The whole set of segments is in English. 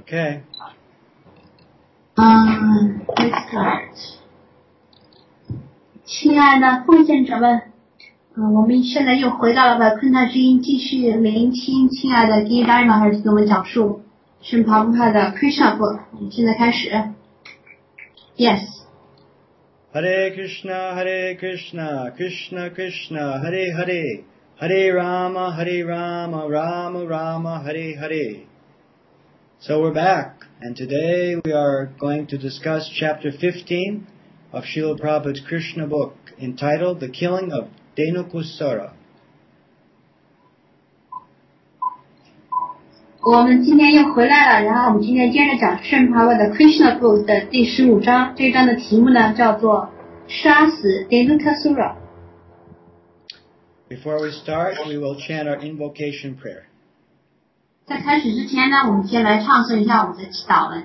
Okay. Let's start. 亲爱的奉献者们，我们现在又回到了百昆塔之音，继续聆听亲爱的 Guy Dharma 还是给我们讲述圣帕布帕的 Krishna Book。我们现在开始。Yes. Hare Krishna, Hare Krishna, Krishna Krishna, Hare Hare, Hare Rama, Rama Rama, Hare Hare. So we're back, and today we are going to discuss chapter 15 of Srila Prabhupada's Krishna book, entitled The Killing of Dhenukasura. 我们今天又回来了，然后我们今天接着讲圣帕布的 Krishna Book 的第15章，这一章的题目呢叫做杀死 Dhenukasura。 Before we start, we will chant our invocation prayer. 在开始之前呢，我们先来唱诵一下我们的祈祷文。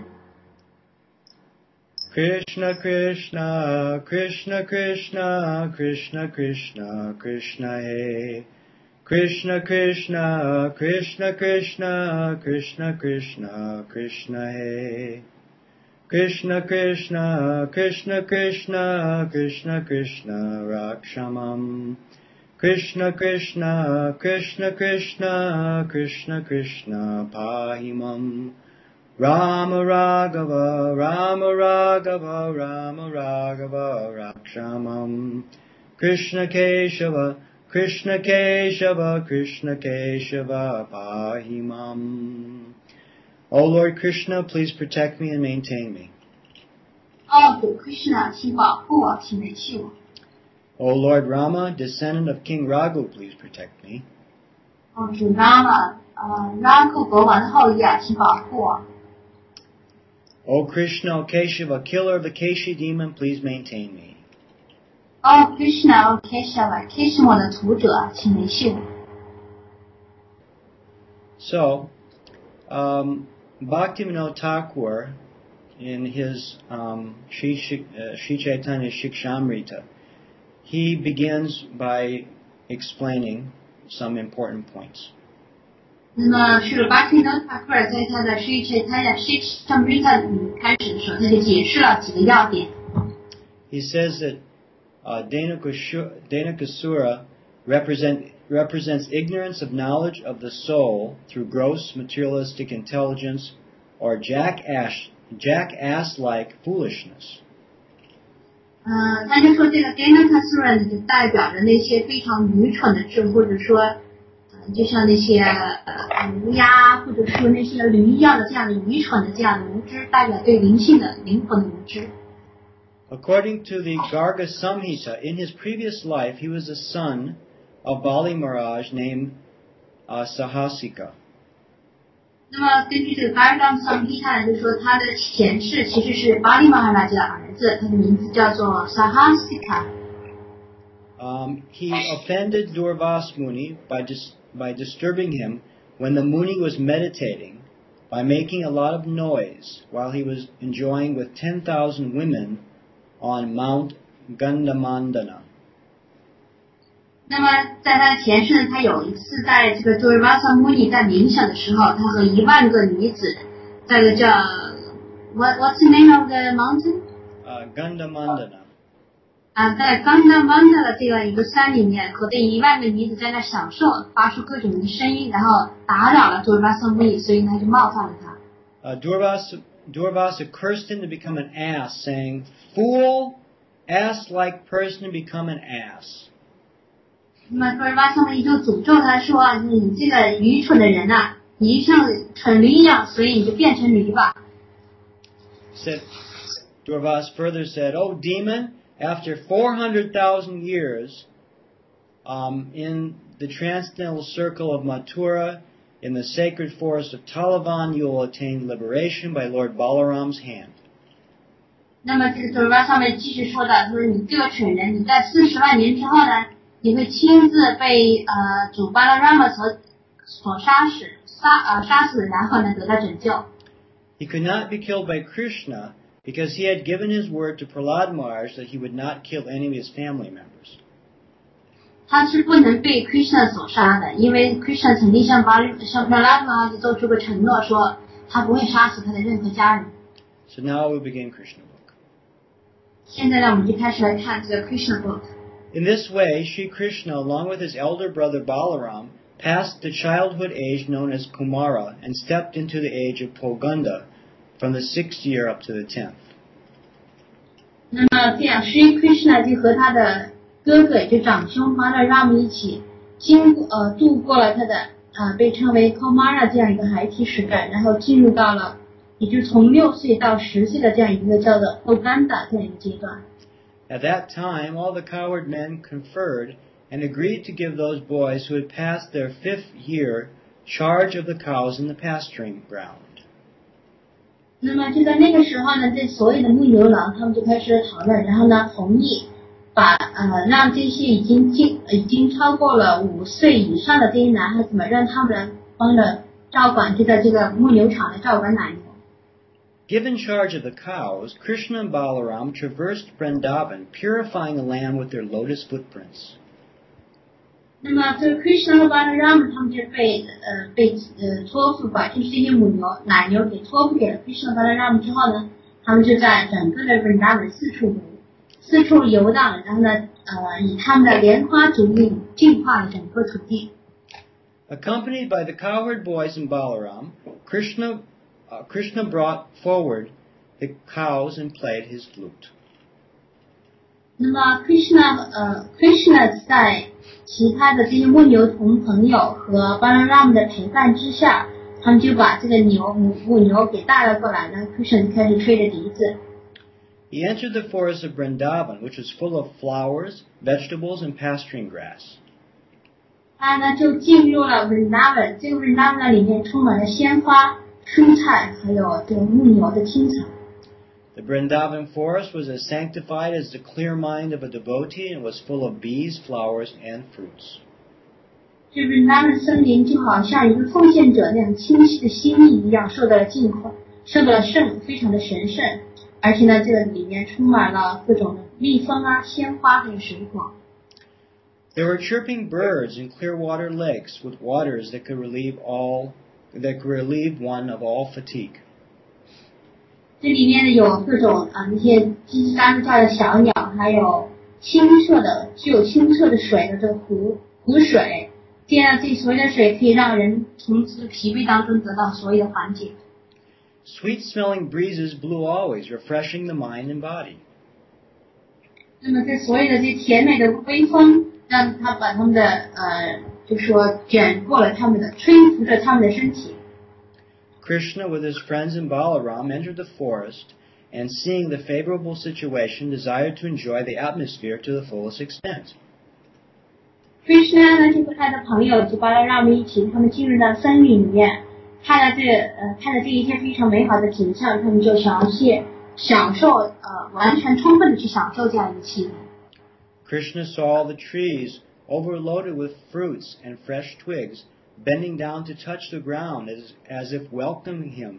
Krishna Krishna, Krishna Krishna, Krishna Krishna, Krishna He. Krishna Krishna, Krishna Krishna, Krishna Krishna, Krishna He. Krishna Krishna, Krishna Krishna, Krishna Krishna, Rakshamam. Krishna Krishna, Krishna Krishna, Krishna Krishna, Pahimam. Rama Raghava, Rama Raghava, Rama Raghava, Rakshamam. Krishna Keshava, Krishna Keshava, Krishna Keshava, Pahimam. O Lord Krishna, please protect me and maintain me. 主 Krishna， 请保护我，请维系我。 O Lord Rama, descendant of King Raghu, please protect me. 主 Rama，Raghu 国王的后裔啊，请保护我。 O Krishna, O Keshava, killer of the Keshi demon, please maintain me. Krishna， Keshava， Keshava 的屠者，请维系我。 So, Bhaktivinoda Thakur, in his Sri Chaitanya Shikshamrita, he begins by explaining some important points. 那么是巴提诺塔克尔在他的 Sri Chaitanya Shikshamrita 里开始的时候，他就解释了几个要点。 He says that Dhenukasura represents ignorance of knowledge of the soul through gross materialistic intelligence or jackass-like foolishness. 他就说这个 Dhenukasura 就代表着那些非常愚蠢的智，或者说就像那些乌鸦或者说那些驴一样的这样的愚蠢的这样的无知，代表对灵性的灵魂的无知。 According to the Garga Samhita, in his previous life he was the son of Bali Maharaj named Sahasika. 那么根据这个 Garga Samhita 就是说他的前世其实是巴利玛哈拉的儿子，他的名字叫做 Sahasika。 He offended Durvas Muni by disturbing him when the Muni was meditating by making a lot of noise while he was enjoying with 10,000 women on Mount Gandhamandana. 那么在他的前世，他有一次在这个 Durvasa Muni 在冥想的时候，他和10000个女子在个叫 What's the name of the mountain? Gandhamandana. 在Gandhamandana 这个一个山里面，和这10000个女子在那享受，发出各种的声音，然后打扰了 Durvasa Muni， 所以他就冒犯了他。 Durvasa cursed him to become an ass, saying, "Fool, ass-like person, become an ass." 那么 Durvasa Muni 就诅咒他说：“你这个愚蠢的人呐，你就像蠢驴一样，所以你就变成驴吧。” Durvasa further said, "Oh demon, after 400,000 years in the transcendental circle of Mathura, in the sacred forest of Talavan, you will attain liberation by Lord Balaram's hand." 那么这个 Durvasa Muni 继续说的，说你这个蠢人，你在40万年之后呢，你会亲自被主巴拉拉玛所杀死，然后呢得到拯救。 He could not be killed by Krishna because he had given his word to Prahlad Maharaj that he would not kill any of his family members. 他是不能被 Krishna 所杀的，因为 Krishna 曾经向 Prahlad Maharaj 做出个承诺说， 他不会杀死他的任何家人。 So now we begin Krishna book. 现在呢，我们就开始来看这个 Krishna book。 In this way, Sri Krishna, along with his elder brother Balaram, passed the childhood age known as Kumara and stepped into the age of Poganda from the 6th year up to the 10th. 那么这样 Sri Krishna 就和他的哥哥就长兄 Balaram 一起度过了他的被称为 Kumara 这样一个孩提时代，然后进入到了也就是从6岁到10岁的这样一个叫做 Poganda 这样一个阶段。 At that time, all the cowherd men conferred and agreed to give those boys who had passed their 5th year charge of the cows in the pasturing ground. 那么就在那个时候呢，这所有的牧牛郎他们就开始讨论，然后呢同意把让这些已经超过了5岁以上的这些男孩子们，让他们帮着照管，就在这个牧牛场来照管奶牛。 Given charge of the cows, Krishna and Balaram traversed Vrindavan, purifying the land with their lotus footprints. 那么这个 Krishna 和 Balaram 他们就被托付把就是这些奶牛给托付给了 Krishna 和 Balaram 之后呢，他们就在整个的 Vrindavan 四处游荡，然后呢以他们的莲花足印净化了整个土地。 Accompanied by the cowherd boys and Balaram, Krishna brought forward the cows and played his flute. 那么 Krishna 在其他的这些牧牛童朋友和 Balaram 的陪伴之下，他们就把这个母牛给带了过来呢。Krishna 就开始吹着笛子。 He entered the forest of Vrindavan, which was full of flowers, vegetables, and pasturing grass. 他呢就进入了 Vrindavan， 这个 Vrindavan 里面充满了鲜花、蔬菜，还有这个牧牛的青草。 The Vrindavan forest was as sanctified as the clear mind of a devotee and was full of bees, flowers, and fruits. 这 Vrindavan 森林就好像一个奉献者那样清晰的心意一样，受到了净化，受到了非常的神圣。而且呢，这个里面充满了各种的蜜蜂啊、鲜花还有水果。 There were chirping birds in clear water lakes with waters that could relieve one of all fatigue. 这里面呢有各种那些叽叽喳喳叫的小鸟，还有具有清澈的水的这个湖水，这样这所有的水可以让人从这个疲惫当中得到所有的缓解。 Sweet-smelling breezes blew always, refreshing the mind and body. 那么这所有的这甜美的微风，让它把他们的就说卷过了他们的，吹拂着他们的身体。 Krishna, with his friends and Balaram, entered the forest and, seeing the favorable situation, desired to enjoy the atmosphere to the fullest extent. Krishna 呢就和他的朋友就Balaram一起，他们进入到森林里面，看了这一切非常美好的景象，他们就想要去享受完全充分的去享受这样一个气氛。 Krishna saw the trees overloaded with fruits and fresh twigs, bending down to touch the ground as if welcoming him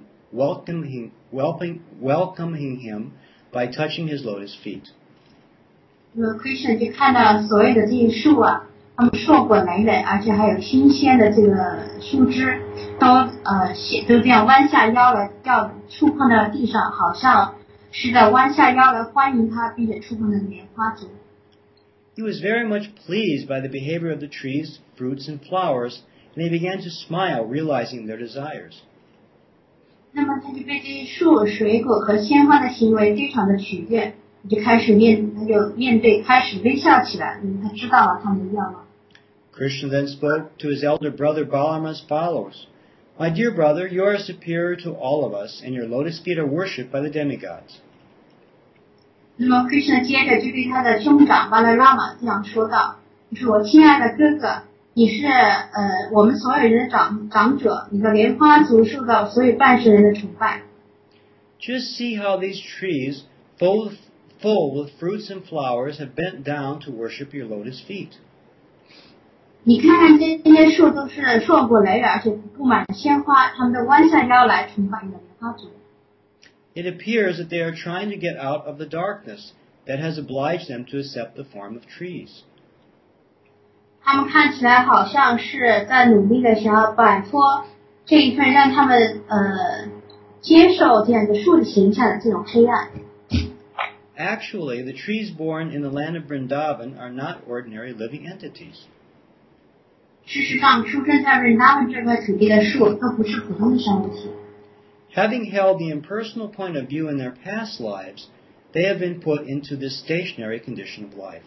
by touching his lotus feet. 那么 Krishna 就看到所有的这些树啊，它们硕果累累，而且还有新鲜的这个树枝，都这样弯下腰来，要触碰到地上，好像是在弯下腰来欢迎他，并且触碰到莲花足。 He was very much pleased by the behavior of the trees, fruits, and flowers, and he began to smile, realizing their desires. 那么他就被这些树、水果和鲜花的行为非常的取悦，开始微笑起来，他知道了他们的愿望。 Krishna then spoke to his elder brother Balaram as follows: My dear brother, you are superior to all of us, and your lotus feet are worshipped by the demigods. 那么 Krishna 接着就对他的兄长 Balarama 这样说道：“就是我亲爱的哥哥，你是我们所有人的长者，你的莲花足受到所有半世人的崇拜。” Just see how these trees, full with fruits and flowers, have bent down to worship your lotus feet. 你看看这些树都是硕果累累，而且布满鲜花，他们都弯下腰来崇拜你的莲花足。 It appears that they are trying to get out of the darkness that has obliged them to accept the form of trees. 他们看起来好像是在努力的想要摆脱这一份让他们接受这样一个树的形象的这种黑暗。 Actually, the trees born in the land of Vrindavan are not ordinary living entities. 事实上，出生在文达文这块土地的树都不是普通的生物体。 Having held the impersonal point of view in their past lives, they have been put into this stationary condition of life.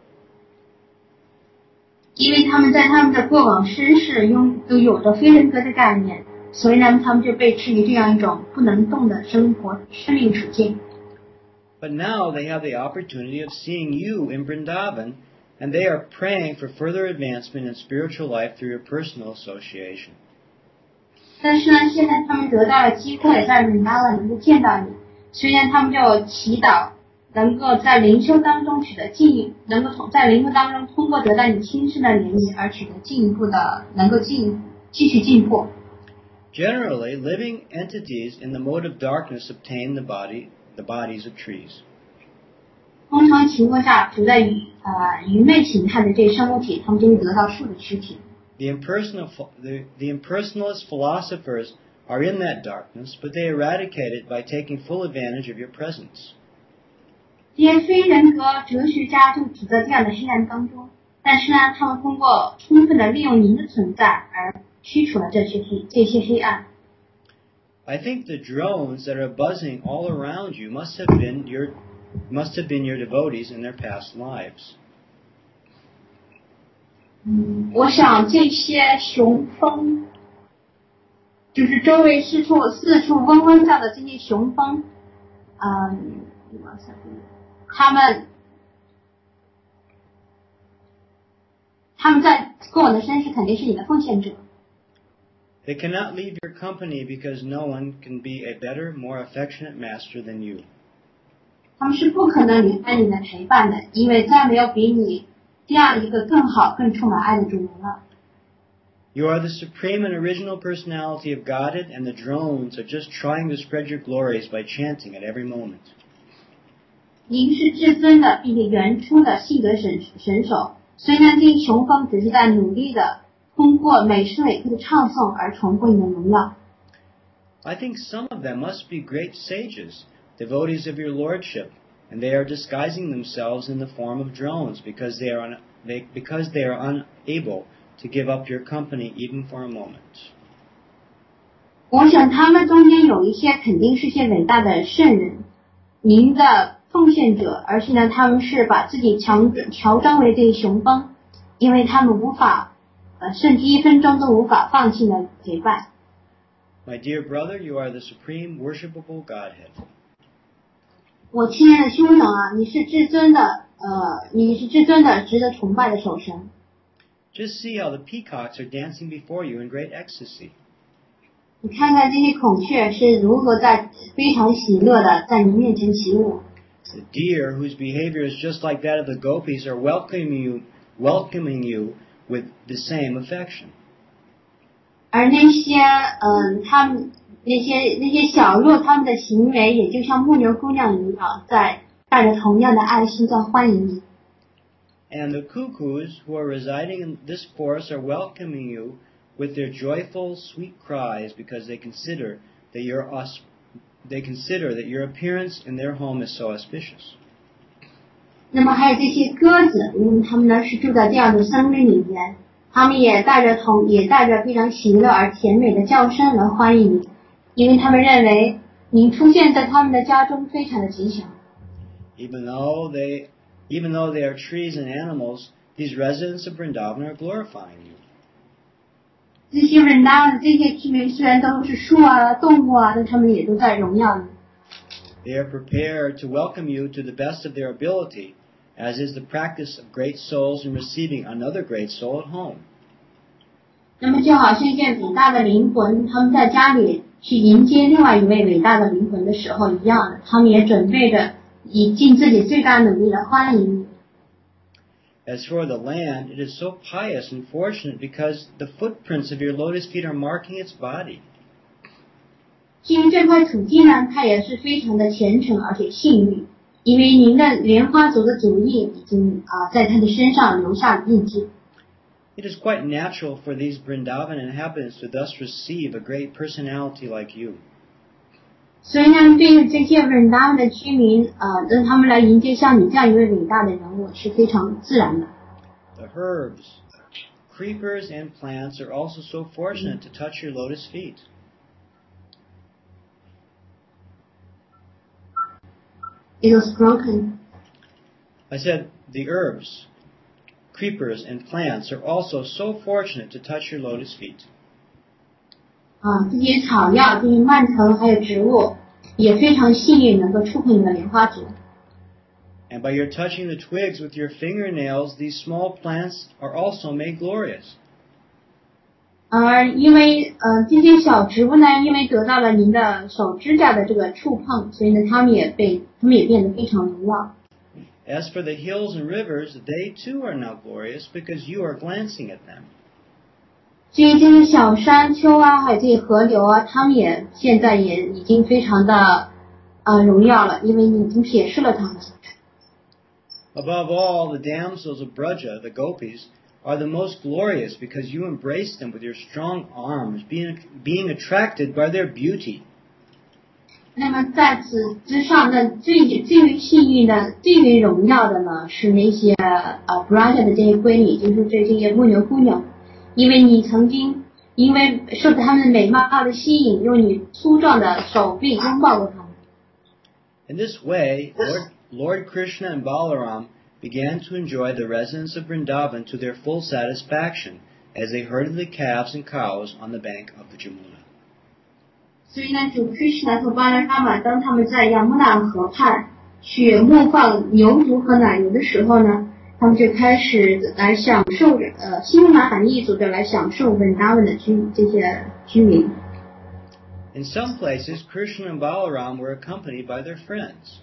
因为他们在他们的过往身世都有着非人格的概念，所以呢，他们就被置于这样一种不能动的生命处境。 But now they have the opportunity of seeing you in Vrindavan, and they are praying for further advancement in spiritual life through your personal association. 但是呢，现在他们得到了机会在文达文能够见到你，所以呢，他们就祈祷能够在灵修当中取得能够在灵修当中通过得到你亲身的怜悯而取得进一步的，能够继续进步。 Generally, living entities in the mode of darkness obtain the bodies of trees. 通常情况下，处在愚昧形态的这些生物体，他们就会得到树的躯体。 The impersonalist philosophers are in that darkness, but they eradicate it by taking full advantage of your presence. 这些非人格哲学家就处在这样的黑暗当中，但是呢，他们通过充分的利用您的存在而驱除了这些黑暗。 I think the drones that are buzzing all around you must have been your devotees in their past lives. 我想这些雄蜂，就是周围四处嗡嗡叫的这些雄蜂，他们在过往的身世肯定是你的奉献者。 They cannot leave your company because no one can be a better, more affectionate master than you. 他们是不可能离开你的陪伴的，因为再没有比你这样一个更好、更充满爱的主人了。 You are the supreme and original personality of Godhead, and the drones are just trying to spread your glories by chanting at every moment. 您是至尊的，并且原初的性格神手，所以呢，这些雄蜂只是在努力的通过每时每刻的唱诵而重复你的荣耀。 I think some of them must be great sages, devotees of your lordship, and they are disguising themselves in the form of drones because they are unable to give up your company even for a moment. 我想他们中间有一些肯定是些伟大的圣人，您的奉献者，而且呢，他们是把自己乔装为这些雄蜂，因为他们无法甚至1分钟都无法放弃的陪伴。 My dear brother, you are the supreme worshipable Godhead. 我亲爱的兄长啊，你是至尊的，值得崇拜的守神。 Just see how the peacocks are dancing before you in great ecstasy. 你看看这些孔雀是如何在非常喜乐的在你面前起舞。 The deer, whose behavior is just like that of the gopis, are welcoming you with the same affection. 而那些他们那些小鹿，他们的行为也就像牧牛姑娘一样，在带着同样的爱心在欢迎你。 And the cuckoos who are residing in this forest are welcoming you with their joyful, sweet cries because they consider that your appearance in their home is so auspicious. 那么还有这些鸽子，他们呢是住在这样的森林里面，他们也带着非常喜乐而甜美的叫声来欢迎你，因为他们认为你出现在他们的家中非常的吉祥。 Even though they are trees and animals, these residents of Vrindavan are glorifying you. 这些人呢，这些居民虽然都是树啊、动物啊，但他们也都在荣耀你。 They are prepared to welcome you to the best of their ability, as is the practice of great souls in receiving another great soul at home. 那么就好像一件伟大的灵魂，他们在家里去迎接另外一位伟大的灵魂的时候一样的，他们也准备着以尽自己最大努力来欢迎你。 As for the land, it is so pious and fortunate because the footprints of your lotus feet are marking its body. 至于这块土地呢，它也是非常的虔诚而且幸运，因为您的莲花族的足印已经在它的身上留下了印记。 It is quite natural for these Vrindavan inhabitants to thus receive a great personality like you. 所以呢，对于这些稳当的居民，让他们来迎接像你这样一位伟大的人物是非常自然的。 The herbs, creepers, and plants are also so fortunate to touch your lotus feet. It was broken. I said the herbs, creepers, and plants are also so fortunate to touch your lotus feet. 这些草药、这些蔓藤还有植物也非常幸运能够触碰你的莲花足。 And by your touching the twigs with your fingernails, these small plants are also made glorious. 而因为这些小植物呢，因为得到了您的手指甲的这个触碰，所以呢，它们也变得非常荣耀。 As for the hills and rivers, they too are now glorious because you are glancing at them. 至于这些小山丘啊，还有这些河流啊，它们现在也已经非常的荣耀了，因为你已经瞥视了它们。 Above all, the damsels of Braja, the gopis, are the most glorious because you embrace them with your strong arms, being attracted by their beauty. 那么在此之上呢，最为幸运的、最为荣耀的呢，是那些Braja 的这些闺女，就是这些牧牛姑娘，因为你曾经因为受到她们美貌的吸引，用你粗壮的手臂拥抱过她们。 In this way, Lord Krishna and Balaram began to enjoy the residence of Vrindavan to their full satisfaction as they herded the calves and cows on the bank of the Jamuna. 所以呢，主 Krishna 和巴拉拉玛当他们在亚穆纳河畔去牧放牛犊和奶牛的时候呢，他们就开始来享受心满意足的来享受Vrindavan的这些居民。 In some places, Krishna and Balaram were accompanied by their friends.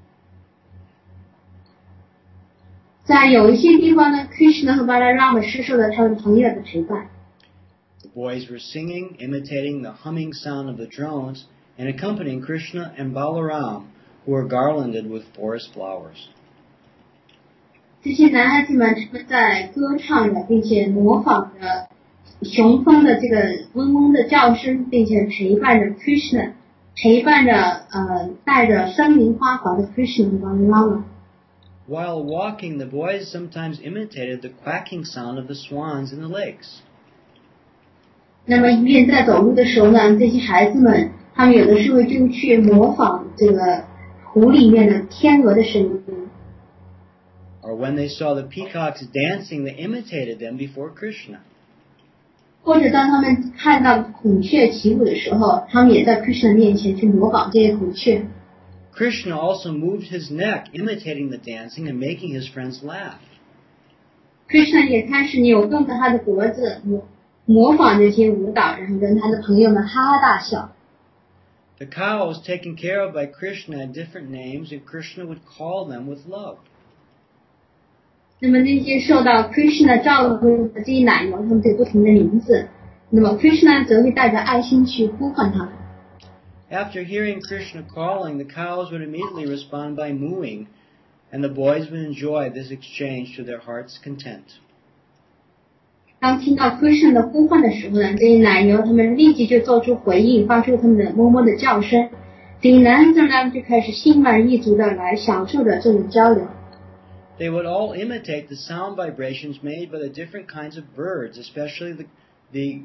在有一些地方呢 ，Krishna 和巴拉拉玛是受到他们朋友的陪伴。 The boys were singing, imitating the humming sound of the drones, and accompanying Krishna and Balaram, who were garlanded with forest flowers. 这些男孩子们他们在歌唱着，并且模仿着雄蜂的这个嗡嗡的叫声，并且陪伴着 Krishna， 陪伴着带着森林花环的 Krishna 和巴拉拉玛。 While walking, the boys sometimes imitated the quacking sound of the swans in the lakes. 那么一边在走路的时候呢，这些孩子们他们有的时候就去模仿这个湖里面的天鹅的声音。 Or when they saw the peacocks dancing, they imitated them before Krishna. 或者当他们看到孔雀起舞的时候，他们也在 Krishna 面前去模仿这些孔雀。 Krishna also moved his neck, imitating the dancing and making his friends laugh. Krishna 也开始扭动着他的脖子，模仿这些舞蹈，然后跟他的朋友们哈哈大笑。 The cows taken care of by Krishna had different names, and Krishna would call them with love. 那么那些受到 Krishna 照顾的这些奶牛，他们有不同的名字。那么 Krishna 则会带着爱心去呼唤他们。 After hearing Krishna calling, the cows would immediately respond by mooing, and the boys would enjoy this exchange to their heart's content. 当听到 Krishna 的呼唤的时候呢，这些奶牛他们立即就做出回应，发出他们的哞哞的叫声。这些男子呢就开始心满意足的来享受着这种交流。 They would all imitate the sound vibrations made by the different kinds of birds, especially the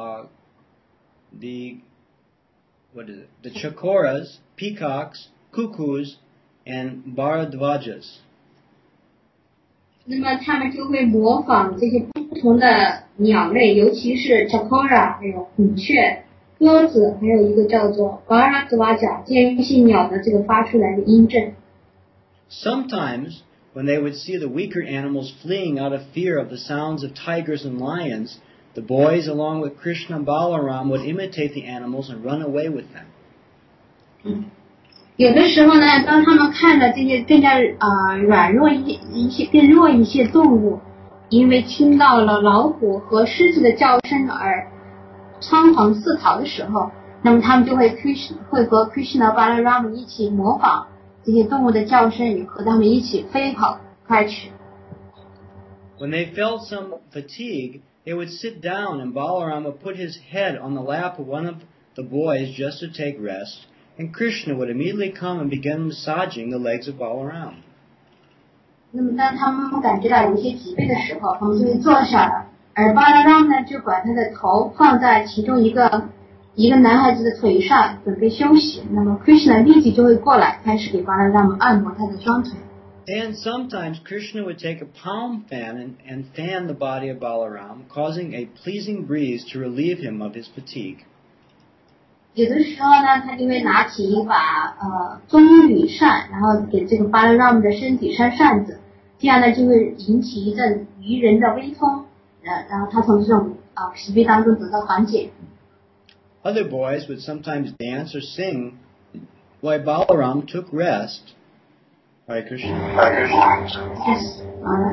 chakoras, peacocks, cuckoos, and bharadvajas. 那么他们就会模仿这些不同的鸟类，尤其是 chakora， 还有孔雀、鸽子，还有一个叫做 bharadvaja 这样一些鸟的这个发出来的音震。 Sometimes, when they would see the weaker animals fleeing out of fear of the sounds of tigers and lions, the boys, along with Krishna and Balaram, would imitate the animals and run away with them. 有的时候呢，当他们看到这些更加软弱更弱一些动物，因为听到了老虎和狮子的叫声而仓皇四逃的时候，那么他们就会和 Krishna Balaram 一起模仿这些动物的叫声，也和他们一起飞跑开去。 When they felt some fatigue, they would sit down, and Balaram would put his head on the lap of one of the boys just to take rest, and Krishna would immediately come and begin massaging the legs of Balaram. 那么当他们感觉到有一些疲惫的时候，他们就会坐下来，而巴拉让呢就把他的头放在其中一个男孩子的腿上，准备休息。那么 Krishna 立即就会过来，开始给巴拉让按摩他的双腿。 And sometimes Krishna would take a palm fan and fan the body of Balaram, causing a pleasing breeze to relieve him of his fatigue. 有的时候呢，他就会拿起一把棕榈扇，然后给这个巴拉让的身体扇扇子，这样呢就会引起一阵宜人的微风，然后他从这种疲惫当中得到缓解。 Other boys would sometimes dance or sing while Balaram took rest. Hare Krishna. Yes.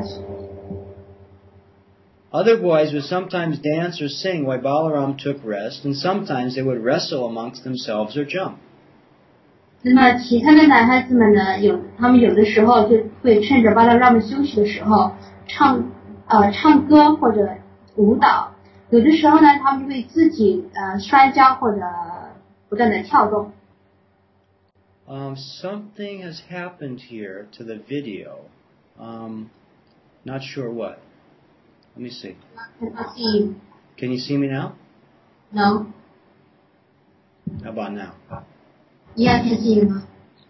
Other boys would sometimes dance or sing while Balaram took rest, and sometimes they would wrestle amongst themselves or jump. 那么其他的男孩子们呢，他们有的时候就会趁着巴拉让们休息的时候唱歌或者舞蹈，有的时候呢，他们会自己摔跤或者不断的跳动。 Something has happened here to the video. Not sure what. Let me see. I see you. Can you see me now? No. How about now? Yeah, I can see you now.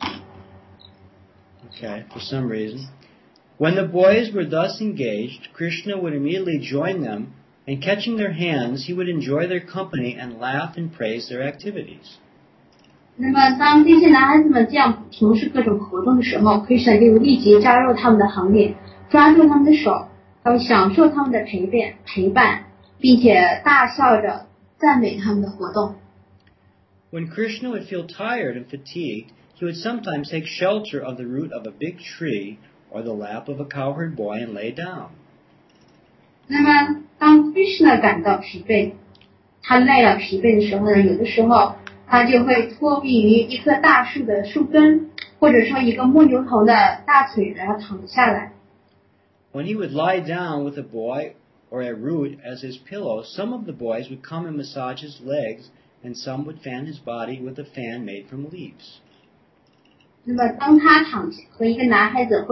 Okay, for some reason. When the boys were thus engaged, Krishna would immediately join them, and catching their hands, he would enjoy their company and laugh and praise their activities. 那么当这些男孩子们这样从事各种活动的时候 ，Krishna 就立即加入他们的行列，抓住他们的手，他会享受他们的陪伴，并且大笑着赞美他们的活动。 When Krishna would feel tired and fatigued, he would sometimes take shelter of the root of a big tree or the lap of a cowherd boy and lay down. 那么当 Krishna 感到疲惫，他累了疲惫的时候呢，有的时候他就会托庇于一棵大树的树根，或者说一个木牛头的大腿，然后躺下来。 When he would lie down with a boy or a root as his pillow, some of the boys would come and massage his legs, and some would fan his body with a fan made from leaves. 那么当他和一个男孩子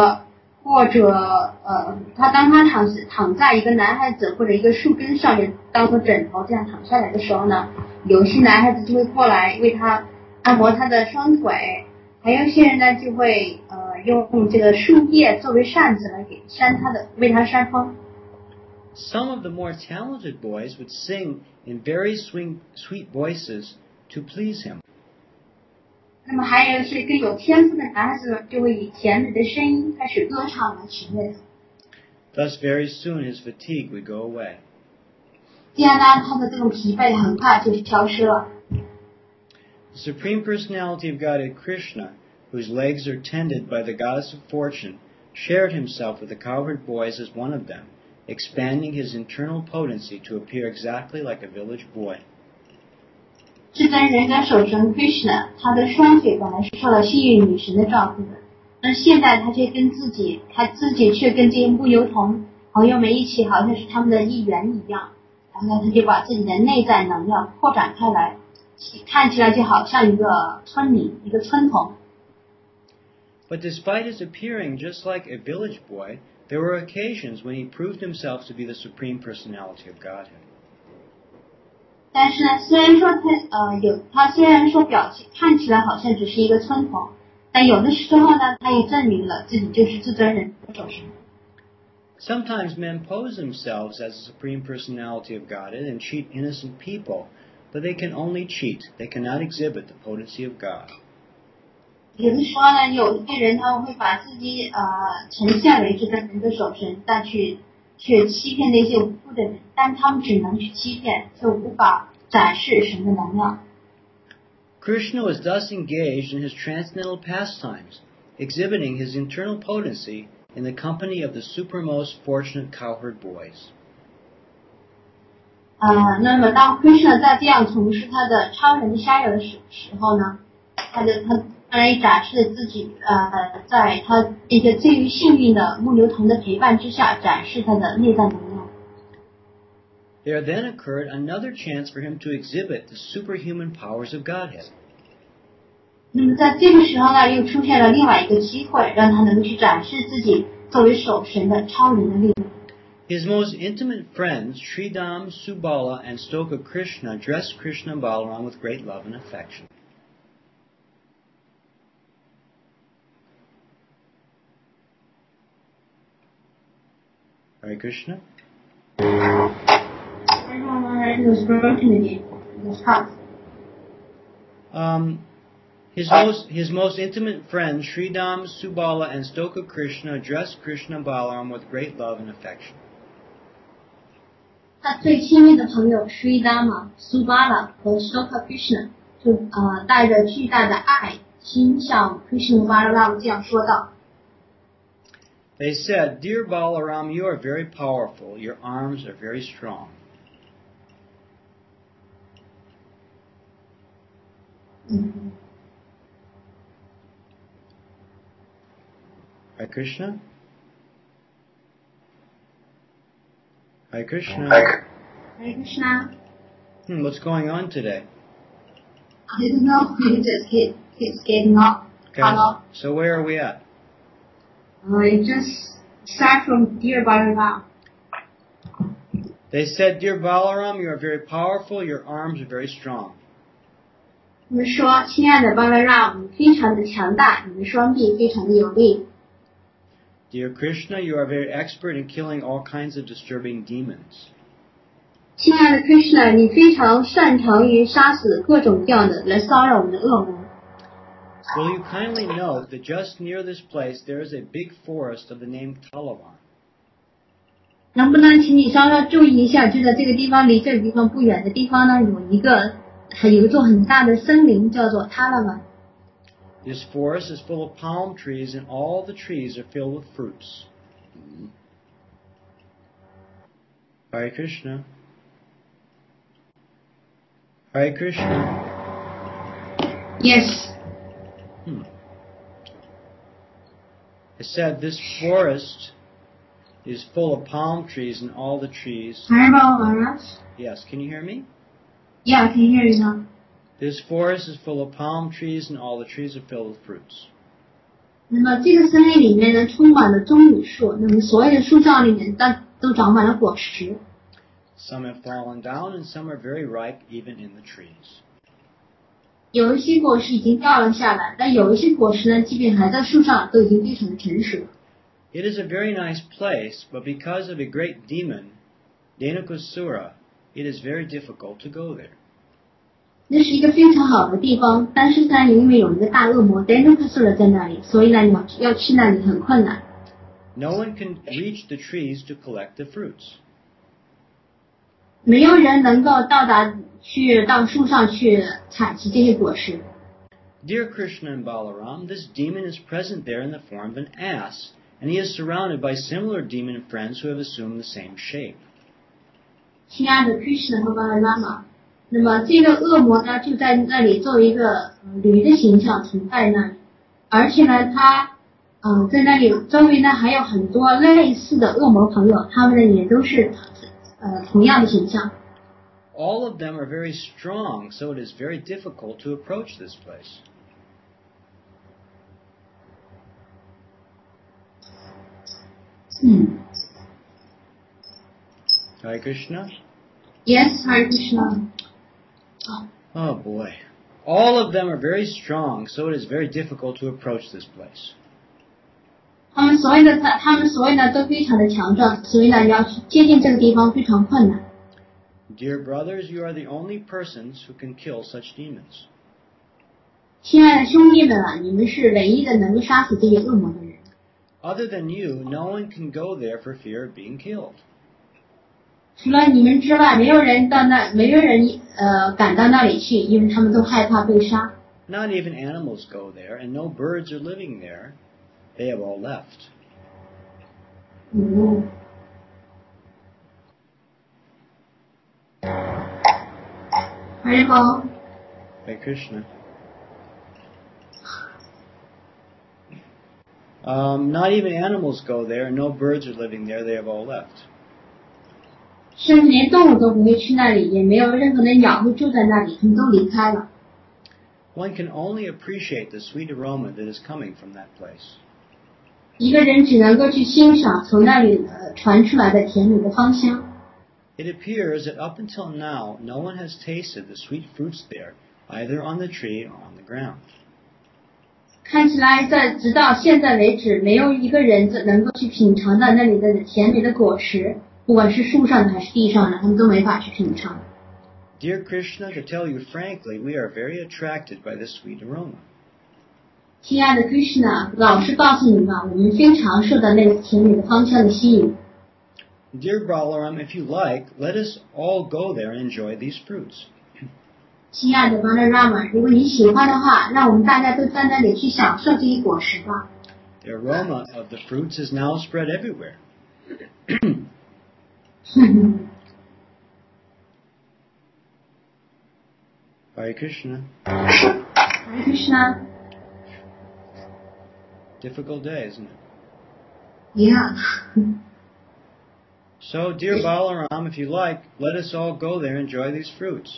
当他躺在一个男孩子或者一个树根上面当做枕头这样躺下来的时候呢，有些男孩子就会过来为他按摩他的双腿，还有一些人呢就会用这个树叶作为扇子来为他扇风。 Some of the more talented boys would sing in very sweet voices to please him. 那么还有一些更有天赋的男孩子就会以甜美的声音开始歌唱来取悦他。 Thus very soon his fatigue would go away. 这样呢，他的这种疲惫很快就消失了。 The Supreme Personality of Godhead Krishna, whose legs are tended by the goddess of fortune, shared himself with the cowherd boys as one of them, expanding his internal potency to appear exactly like a village boy. 至尊人格守神 Krishna， 他的双腿本来是受到幸运女神的照顾的，而现在他自己却跟这些牧牛童朋友们一起，好像是他们的一员一样，然后他就把自己的内在能量扩展开来，看起来就好像一个村民，一个村童。 But despite his appearing just like a village boy, there were occasions when he proved himself to be the Supreme Personality of Godhead. 但是呢，虽然说表现看起来好像只是一个村童，但有的时候呢，他也证明了自己就是至尊人格守神。 Sometimes men pose themselves as the Supreme Personality of Godhead and cheat innocent people, but they can only cheat. They cannot exhibit the potency of God. 有的时候呢，有一些人他会把自己呈现为至尊人格守神，但却欺骗那些无辜的人，但他们只能去欺骗，就无法展示神的能量。 Krishna was thus engaged in his transcendental pastimes, exhibiting his internal potency in the company of the supermost fortunate cowherd boys. 那么当 Krishna 在这样从事他的超人的杀友的时候呢，他当然展示了自己在他一个最为幸运的牧牛童的陪伴之下，展示他的内在能量。 There then occurred another chance for him to exhibit the superhuman powers of Godhead. 那么在这个时候呢，又出现了另外一个机会，让他能够去展示自己作为守神的超人的力量。 His most intimate friends, Sridham, Subala, and Stoka Krishna, dressed Krishna and Balaram with great love and affection. Hare Krishna. It was broken again. It was cut. His most intimate friends, Sridham, Subala, and Stoka Krishna, addressed Krishna and Balaram with great love and affection. 他最亲密的朋友 Sridhama、Subala 和 Stoka Krishna 就带着巨大的爱心向 Krishna Balaram 这样说道。 They said, "Dear Balaram, you are very powerful. Your arms are very strong." Hare Krishna. Hare Krishna. Hare Krishna. What's going on today? I don't know. It just keeps getting up. Okay. So where are we at? It just start from Dear Balaram. They said, "Dear Balaram, you are very powerful. Your arms are very strong." 我们说，亲爱的 Balaram， 你非常的强大，你的双臂非常的有力。 Dear Krishna, you are very expert in killing all kinds of disturbing demons. 亲爱的 Krishna， 你非常擅长于杀死各种各样的来骚扰我们的恶魔。 Will you kindly note that just near this place there is a big forest of the name Talavan? 能不能请你稍稍注意一下，就在这个地方离这个地方不远的地方呢，有一座很大的森林，叫做 Talavan。 This forest is full of palm trees, and all the trees are filled with fruits. Hare Krishna. Hare Krishna. Yes. It said this forest is full of palm trees, and all the trees... Yes, can you hear me? Yeah, I can hear you now. This forest is full of palm trees, and all the trees are filled with fruits. 那么这个森林里面呢，充满了棕榈树，那么所有的树上里面都长满了果实。 Some have fallen down, and some are very ripe, even in the trees. 有一些果实已经掉了下来，但有一些果实呢，即便还在树上，都已经非常的成熟。 It is a very nice place, but because of a great demon, Dhenukasura, it is very difficult to go there. 那是一个非常好的地方，但是呢，因为有一个大恶魔 Dhenukasura 在那里，所以呢，你要去那里很困难。 No one can reach the trees to collect the fruits. 没有人能够到树上去采集这些果实。 Dear Krishna and Balaram, this demon is present there in the form of an ass, and he is surrounded by similar demon friends who have assumed the same shape. 亲爱的 Krishna 和 Balarama， 那么这个恶魔呢，就在那里作为一个驴的形象存在那里，而且呢，他在那里周围呢还有很多类似的恶魔朋友，他们呢也都是同样的形象。 All of them are very strong, so it is very difficult to approach this place. Hare Krishna? Yes, Hare Krishna. Oh boy. All of them are very strong, so it is very difficult to approach this place. 他们所有呢都非常的强壮，所以呢要去接近这个地方非常困难。 Dear brothers, you are the only persons who can kill such demons. 亲爱的兄弟们啊，你们是唯一的能够杀死这些恶魔的人。 Other than you, no one can go there for fear of being killed. 除了你们之外，没有人敢到那里去，因为他们都害怕被杀。 Not even animals go there, and no birds are living there. They have all left. Hare Krishna. Not even animals go there, and no birds are living there. They have all left. 甚至连动物都不会去那里，也没有任何的鸟会住在那里，他们都离开了。 One can only appreciate the sweet aroma that is coming from that place. 一个人只能够去欣赏从那里传出来的甜美的芳香。 It appears that up until now, no one has tasted the sweet fruits there, either on the tree or on the ground. 看起来直到现在为止，没有一个人能够去品尝到那里的甜美的果实，不管是树上的还是地上的，他们都没法去品尝。 Dear Krishna, to tell you frankly, we are very attracted by this sweet aroma. 亲爱的 Krishna， 老实告诉你吧，我们非常受到那个甜美的芳香的吸引。 Dear Balaram, if you like, let us all go there and enjoy these fruits. 亲爱的 Balarama， 如果你喜欢的话，让我们大家都在那里去享受这些果实吧。 The aroma of the fruits is now spread everywhere. Hare Krishna. Hare Krishna. Difficult day, isn't it? Yeah. So, dear Balaram, if you like, let us all go there and enjoy these fruits.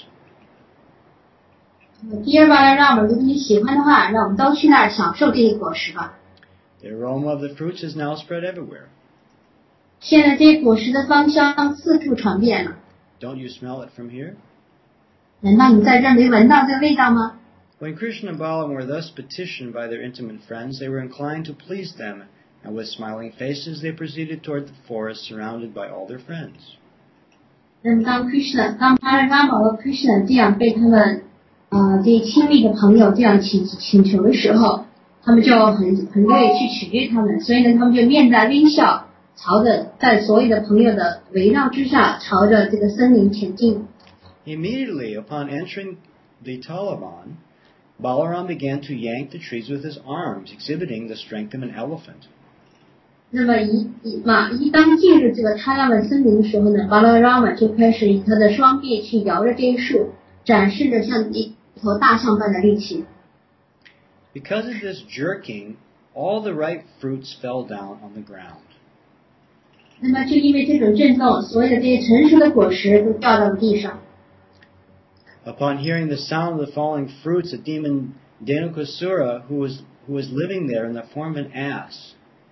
Dear Balarama, 如果你喜欢的话，让我们都去那儿享受这些果实吧。 The aroma of the fruits is now spread everywhere. 现在这些果实的芳香四处传遍了。 Don't you smell it from here? 难道你在这儿没闻到这个味道吗？ When Krishna and Balaram were thus petitioned by their intimate friends, they were inclined to please them, and with smiling faces they proceeded toward the forest surrounded by all their friends. 那么当 Balarama 和 Krishna 这样被他们这些亲密的朋友这样请求的时候，他们就很乐意去取悦他们，所以呢，他们就面带微笑，朝着在所有的朋友的围绕之下，朝着这个森林前进。 Immediately upon entering the Talaban, Balaram began to yank the trees with his arms, exhibiting the strength of an elephant. 那么一当进入这个塔拉曼森林的时候呢，巴拉拉玛就开始以他的双臂去摇着这些树，展示着像一头大象般的力气。 Because of this jerking, all the ripe fruits fell down on the ground. 那么就因为这种震动，所有的这些成熟的果实都掉到了地上。 Upon hearing the sound of the falling fruits, a demon Dhenukasura, who was living there in the form of an ass.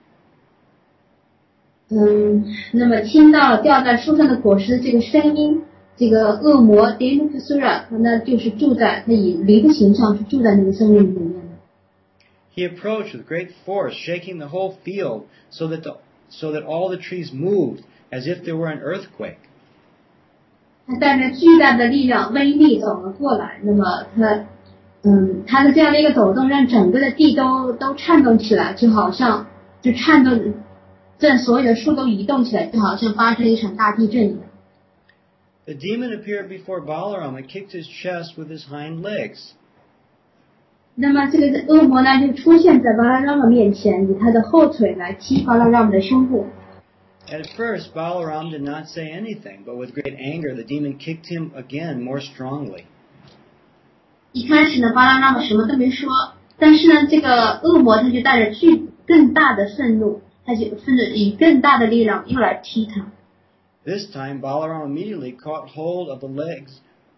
那么听到掉在树上的果实的这个声音，这个恶魔 Dhenukasura 他就是他以驴的形象是住在那个森林里面的。 He approached with great force, shaking the whole field so that all the trees moved as if there were an earthquake. 他带着巨大的力量威力走了过来，那么他的这样的一个走动让整个的地都颤动起来，就好像颤动，这所有的树都移动起来，就好像发生一场大地震一样。 The demon appeared before Balaram and kicked his chest with his hind legs. 那么这个恶魔呢就出现在巴拉拉玛面前，以他的后腿来踢巴拉拉玛的胸部。 At first, Balaram did not say anything, but with great anger, the demon kicked him again more strongly. 一开始呢，巴拉拉玛什么都没说，但是呢，这个恶魔他就带着更大的愤怒，他就以更大的力量又来踢他。 This time, Balaram immediately caught hold of the legs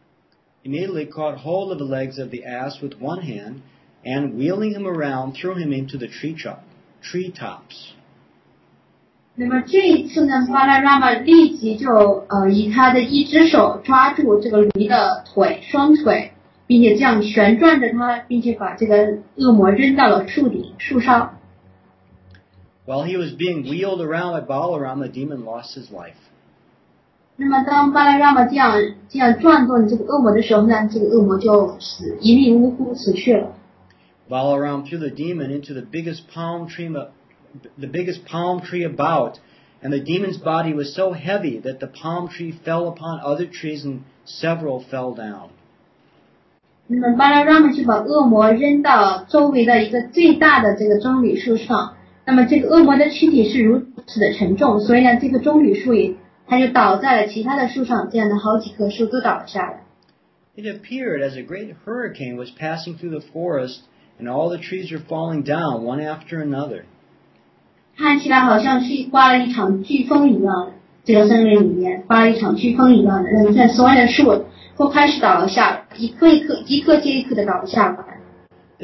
of the ass with one hand, and wheeling him around, threw him into the treetops. 那么这一次呢，巴拉拉玛立即就以他的一只手抓住这个驴的双腿，并且这样旋转着它，并且把这个恶魔扔到了树梢。 While he was being wheeled around by Balaram, the demon lost his life. 那么当巴拉拉玛这样转动这个恶魔的时候呢，这个恶魔就一命呜呼死去了。 Balaram threw the demon into the biggest palm tree about, and the demon's body was so heavy that the palm tree fell upon other trees and several fell down. 那么巴拉拉玛就把恶魔扔到周围的一个最大的这个棕榈树上，那么这个恶魔的躯体是如此的沉重，所以呢，这个棕榈树它就倒在了其他的树上，这样的好几棵树都倒了下来。 It appeared as a great hurricane was passing through the forest, and all the trees were falling down one after another. 看起来好像是刮了一场飓风一样的，这个森林里面刮了一场飓风一样的，让所有的树都开始倒了下来，一棵接一棵的倒了下来。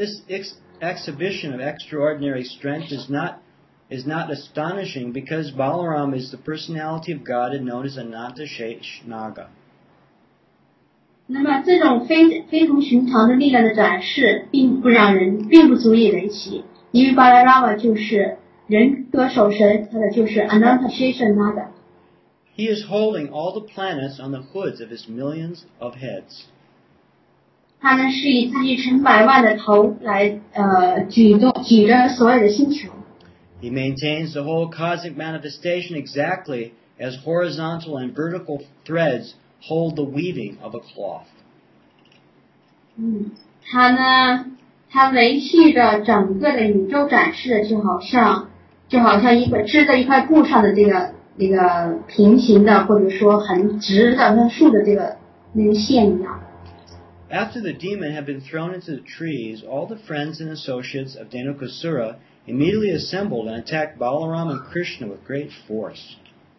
This exhibition of extraordinary strength is not astonishing because Balaram is the personality of God and known as Ananta Sheshnaga. 那么这种非同寻常的力量的展示，并不足以为奇，因为巴拉拉玛就是人格守神，他的就是 Ananta Sheshnaga。 He is holding all the planets on the hoods of his millions of heads. 他呢是以自己成百万的头来举着所有的星球。 He maintains the whole cosmic manifestation exactly as horizontal and vertical threads hold the weaving of a cloth. 他维系着整个的宇宙展示，就好像织在一块布上的那个平行的或者说很直的很竖的那个线一样。 After the demon had been thrown into the trees, all the friends and associates of Dhenukasura immediately assembled and attacked Balaram and Krishna with great force.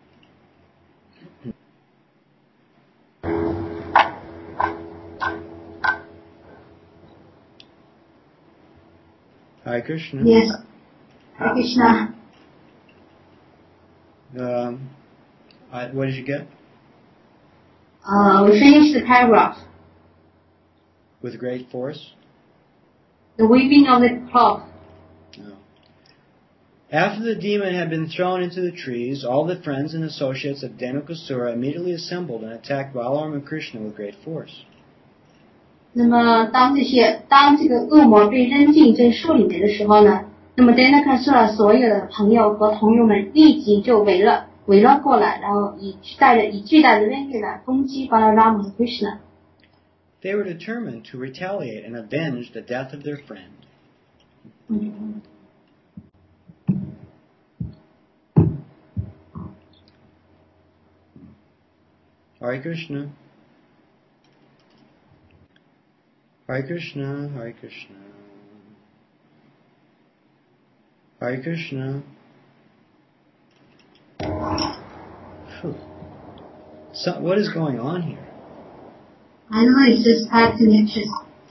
Hare Krishna. Yes. Hare Krishna. What did you get? We finished the paragraph. With great force? The weaving of the cloth. No. After the demon had been thrown into the trees, all the friends and associates of Dhenukasura immediately assembled and attacked Balaram and Krishna with great force. 那么当这个恶魔被扔进这树里面的时候呢，那么 Dhenukasura 所有的朋友和同友们立即就围了过来，然后以巨大的威力来攻击巴拉拉玛和 Krishna。 They were determined to retaliate and avenge the death of their friend. Hare Krishna. Hare Krishna, Hare Krishna. Hare Krishna. So, what is going on here? I know it's just bad connection.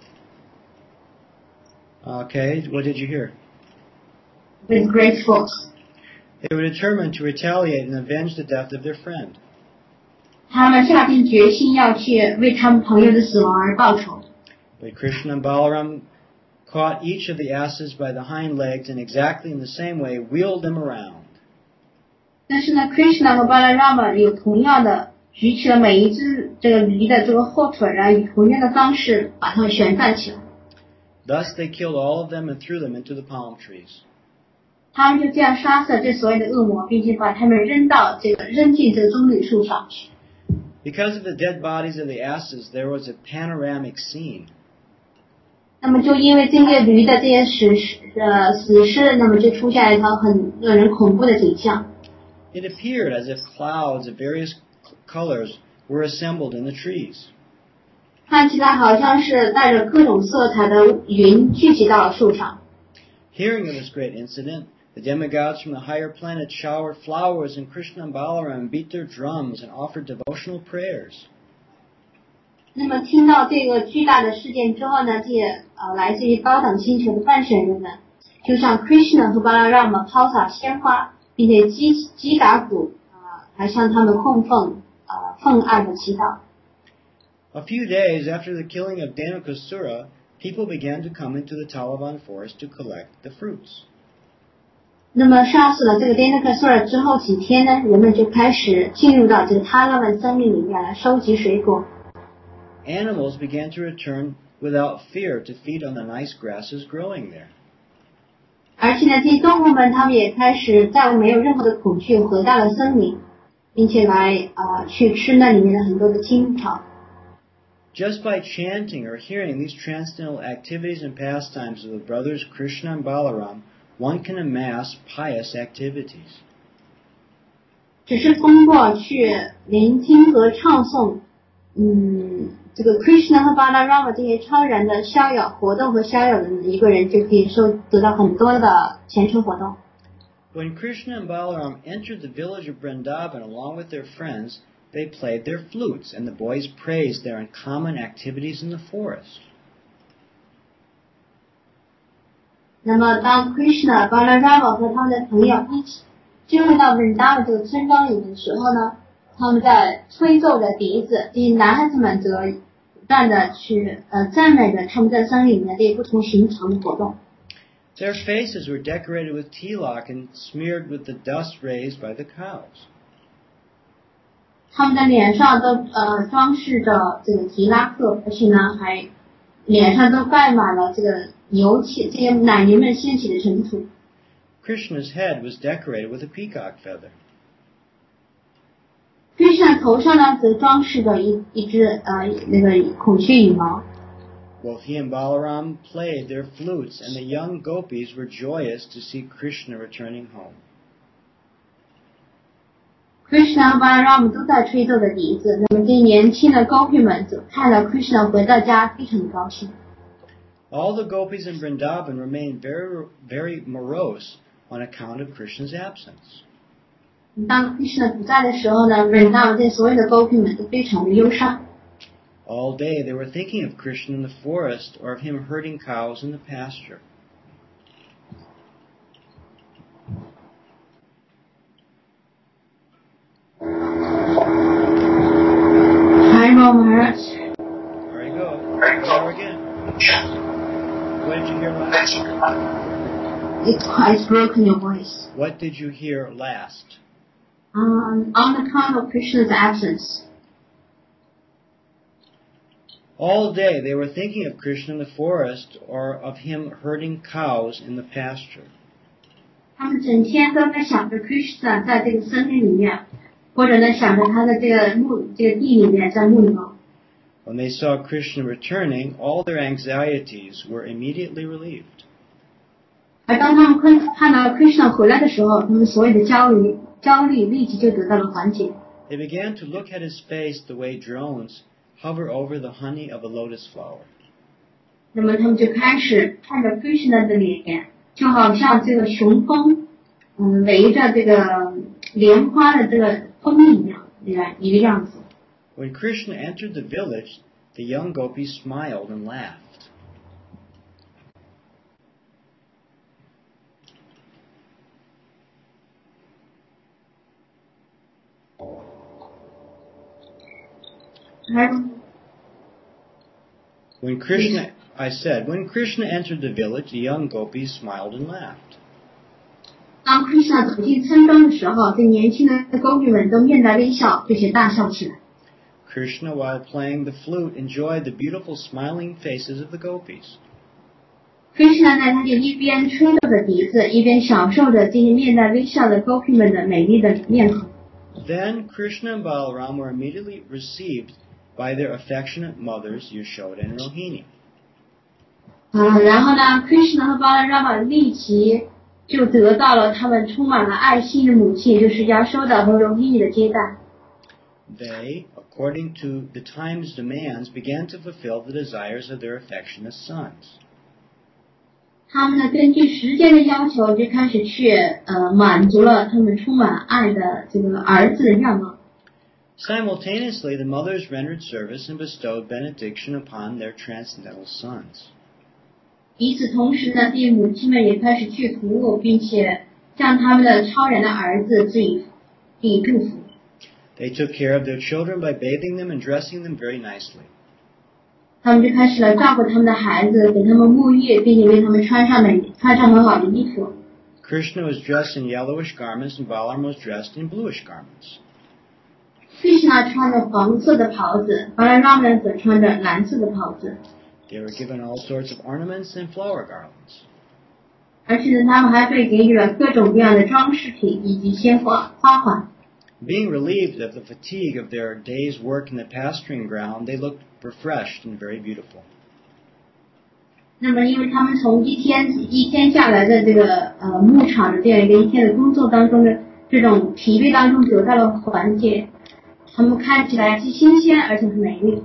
Okay, what did you hear? With great force. They were determined to retaliate and avenge the death of their friend. 他们下定决心要去为他们朋友的死亡而报仇。 But Krishna and Balaram caught each of the asses by the hind legs and exactly in the same way wheeled them around. 但是呢 ，Krishna 和 Balarama 有同样的举起了每一只这个驴的这个后腿，然后以同样的方式把它们旋转起来。 Thus they killed all of them and threw them into the palm trees. 他们就这样杀死了这所有的恶魔，并且把他们扔进这个棕榈树上去。 Because of the dead bodies of the asses, there was a panoramic scene. 那么就因为这些驴的这些死尸，那么就出现了一条很让人恐怖的景象。 It appeared as if clouds of various colors were assembled in the trees. 看起来好像是带着各种色彩的云聚集到了树上。 Hearing of this great incident, the demigods from the higher planets showered flowers and Krishna and Balaram beat their drums and offered devotional prayers. 那么听到这个巨大的事件之后呢，这些来自于高等星球的半神人们，就向 Krishna 和 Balarama 抛洒鲜花，并且击打鼓，还向他们奉爱的祈祷。 A few days after the killing of Dhenukasura, people began to come into the Talavan forest to collect the fruits. 那么杀死了这个 Dhenukasura 之后几天呢，人们就开始进入到这个 Talavan 森林里面来收集水果。 Animals began to return without fear to feed on the nice grasses growing there. 而且呢，这些动物们他们也开始再没有任何的恐惧，回到了森林，并且来去吃那里面的很多的青草。 Just by chanting or hearing these transcendental activities and pastimes of the brothers Krishna and Balaram, one can amass pious activities. 只是通过去聆听和唱诵，这个 Krishna 和 Balarama 这些超然的逍遥活动和逍遥的一个人，就可以得到很多的虔诚活动。 When Krishna and Balaram entered the village of Vrindavan along with their friends, they played their flutes, and the boys praised their uncommon activities in the forest. 那么当 Krishna、Balarama 和他们的朋友一起进入到 Vrindavan 这个村庄里面的时候呢，他们在吹奏着笛子，这些男孩子们则不断的去赞美着他们在森林里面这些不同寻常的活动。 Their faces were decorated with tilak and smeared with the dust raised by the cows. 他们的脸上都装饰着这个提拉克，而且呢还脸上都盖满了这个牛气，这些奶牛们掀起的尘土。 Krishna's head was decorated with a peacock feather. Krishna 头上呢则装饰着一只那个孔雀羽毛。 Both he and Balaram played their flutes, and the young gopis were joyous to see Krishna returning home. Krishna 和 Balaram 都在吹奏着笛子，那么这些年轻的 gopi 们则看到 Krishna 回到家，非常的高兴。 All the gopis in Vrindavan remained very, very morose on account of Krishna's absence. 当 Krishna 不在的时候呢 ，Vrindavan 这所有的 gopi 们都非常的忧伤。 All day they were thinking of Krishna in the forest or of him herding cows in the pasture. Haribo Maharaj. There you go. There again. What did you hear last? It's quite broken your voice. What did you hear last? On account of Krishna's absence. All day they were thinking of Krishna in the forest or of him herding cows in the pasture. 他们整天都在想着 Krishna 在这个森林里面，或者呢想着他的这个地里面在牧牛。 When they saw Krishna returning, all their anxieties were immediately relieved. 而当他们看到 Krishna 回来的时候，他们所有的焦虑立即就得到了缓解。 They began to look at his face the way drones hover over the honey of a lotus flower. 那么他们就开始看着 Krishna 的脸，就好像这个雄蜂，围着这个莲花的这个蜂蜜一样，一个样子。 When Krishna entered the village, the young gopis smiled and laughed. When Krishna entered the village, the young gopis smiled and laughed. 当 Krishna 走进村庄的时候，这年轻的 gopi 们都面带微笑，并且大笑起来。 Krishna, while playing the flute, enjoyed the beautiful smiling faces of the gopis. Krishna 呢，他就一边吹奏着笛子，一边享受着这些面带微笑的 gopi 们的美丽的面孔。 Then Krishna and Balaram were immediately received by their affectionate mothers, Yashoda and Rohini. 然后呢 ，Krishna 和 Balarama 立即就得到了他们充满了爱心的母亲，就是 Yashoda 和 Rohini 的接待。 They, according to the time's demands, began to fulfill the desires of their affectionate sons. 他们呢，根据时间的要求，就开始去满足了他们充满爱的这个儿子的愿望。 Simultaneously, the mothers rendered service and bestowed benediction upon their transcendental sons. 与此同时呢，这些母亲们也开始去服务，并且向他们的超然的儿子予以祝福。 They took care of their children by bathing them and dressing them very nicely. 他们就开始了照顾他们的孩子，给他们沐浴，并且为他们穿上很好的衣服。 Krishna was dressed in yellowish garments and Balaram was dressed in bluish garments. Krishna 穿着黄色的袍子， Balarama 则穿着蓝色的袍子。 They were given all sorts of ornaments and flower garlands. 而且呢，他们还被给予了各种各样的装饰品以及鲜花环。 Being relieved of the fatigue of their day's work in the pasturing ground, they looked refreshed and very beautiful. 那么，因为他们从一天下来的这个牧场的这样一天的工作当中的这种疲惫当中得到了缓解，他们看起来既新鲜而且很美丽。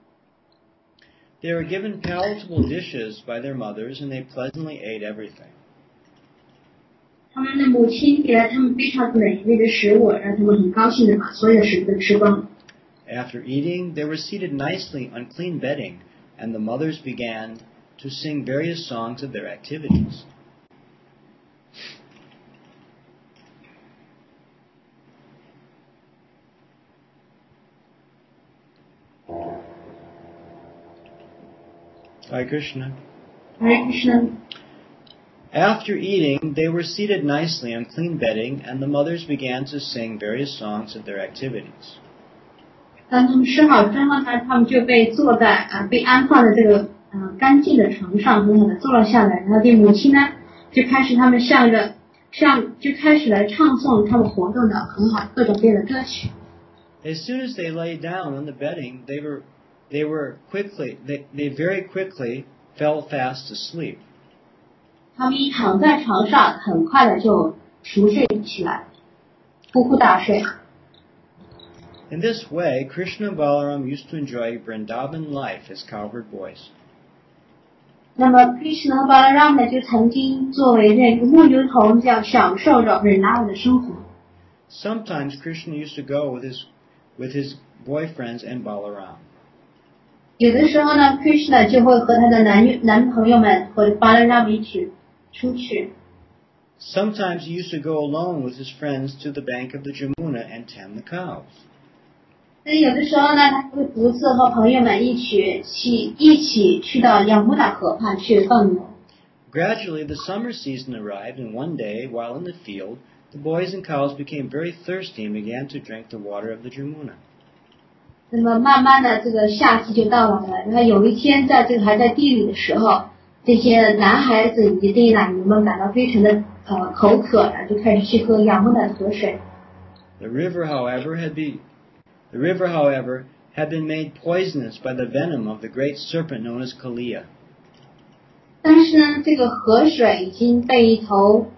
They were given palatable dishes by their mothers, and they pleasantly ate everything. 他们的母亲给了他们非常美味的食物，让他们很高兴的把所有的食物都吃光。 After eating, they were seated nicely on clean bedding, and the mothers began to sing various songs of their activities. Hare Krishna. Hare Krishna. After eating, they were seated nicely on clean bedding, and the mothers began to sing various songs of their activities. 当他们吃好之后呢，他们就被安放在这个干净的床上，很好的坐了下来。然后对母亲呢，就开始来唱诵他们活动的很好各种各样的歌曲。 As soon as they lay down on the bedding, they very quickly fell fast asleep. 他们一躺在床上，很快的就熟睡起来，呼呼大睡。 In this way, Krishna and Balaram used to enjoy Vrindavan life as cowherd boys. 那么 Krishna 和 Balaram 呢，就曾经作为这个牧牛童，这样享受着 Vrindavan 的生活。 Sometimes Krishna used to go with his boyfriends and Balaram. 有的时候呢 ，Krishna 就会和他的男朋友们和 Balaram 一起出去。 Sometimes he used to go alone with his friends to the bank of the Jamuna and tend the cows. 那有的时候呢，他会独自和朋友们一起去到雅穆达河畔去放牛。 Gradually, the summer season arrived, and one day, while in the field, the boys and cows became very thirsty and began to drink the water of the Jamuna. 那么慢慢的，这个夏季就到来了。然后有一天，在这个还在地里的时候，这些男孩子以及这些奶牛们感到非常的口渴了，就开始去喝雅穆达的河水。 The river, however, had been made poisonous by the venom of the great serpent known as Kaliya. 但是呢，这个河水已经被一条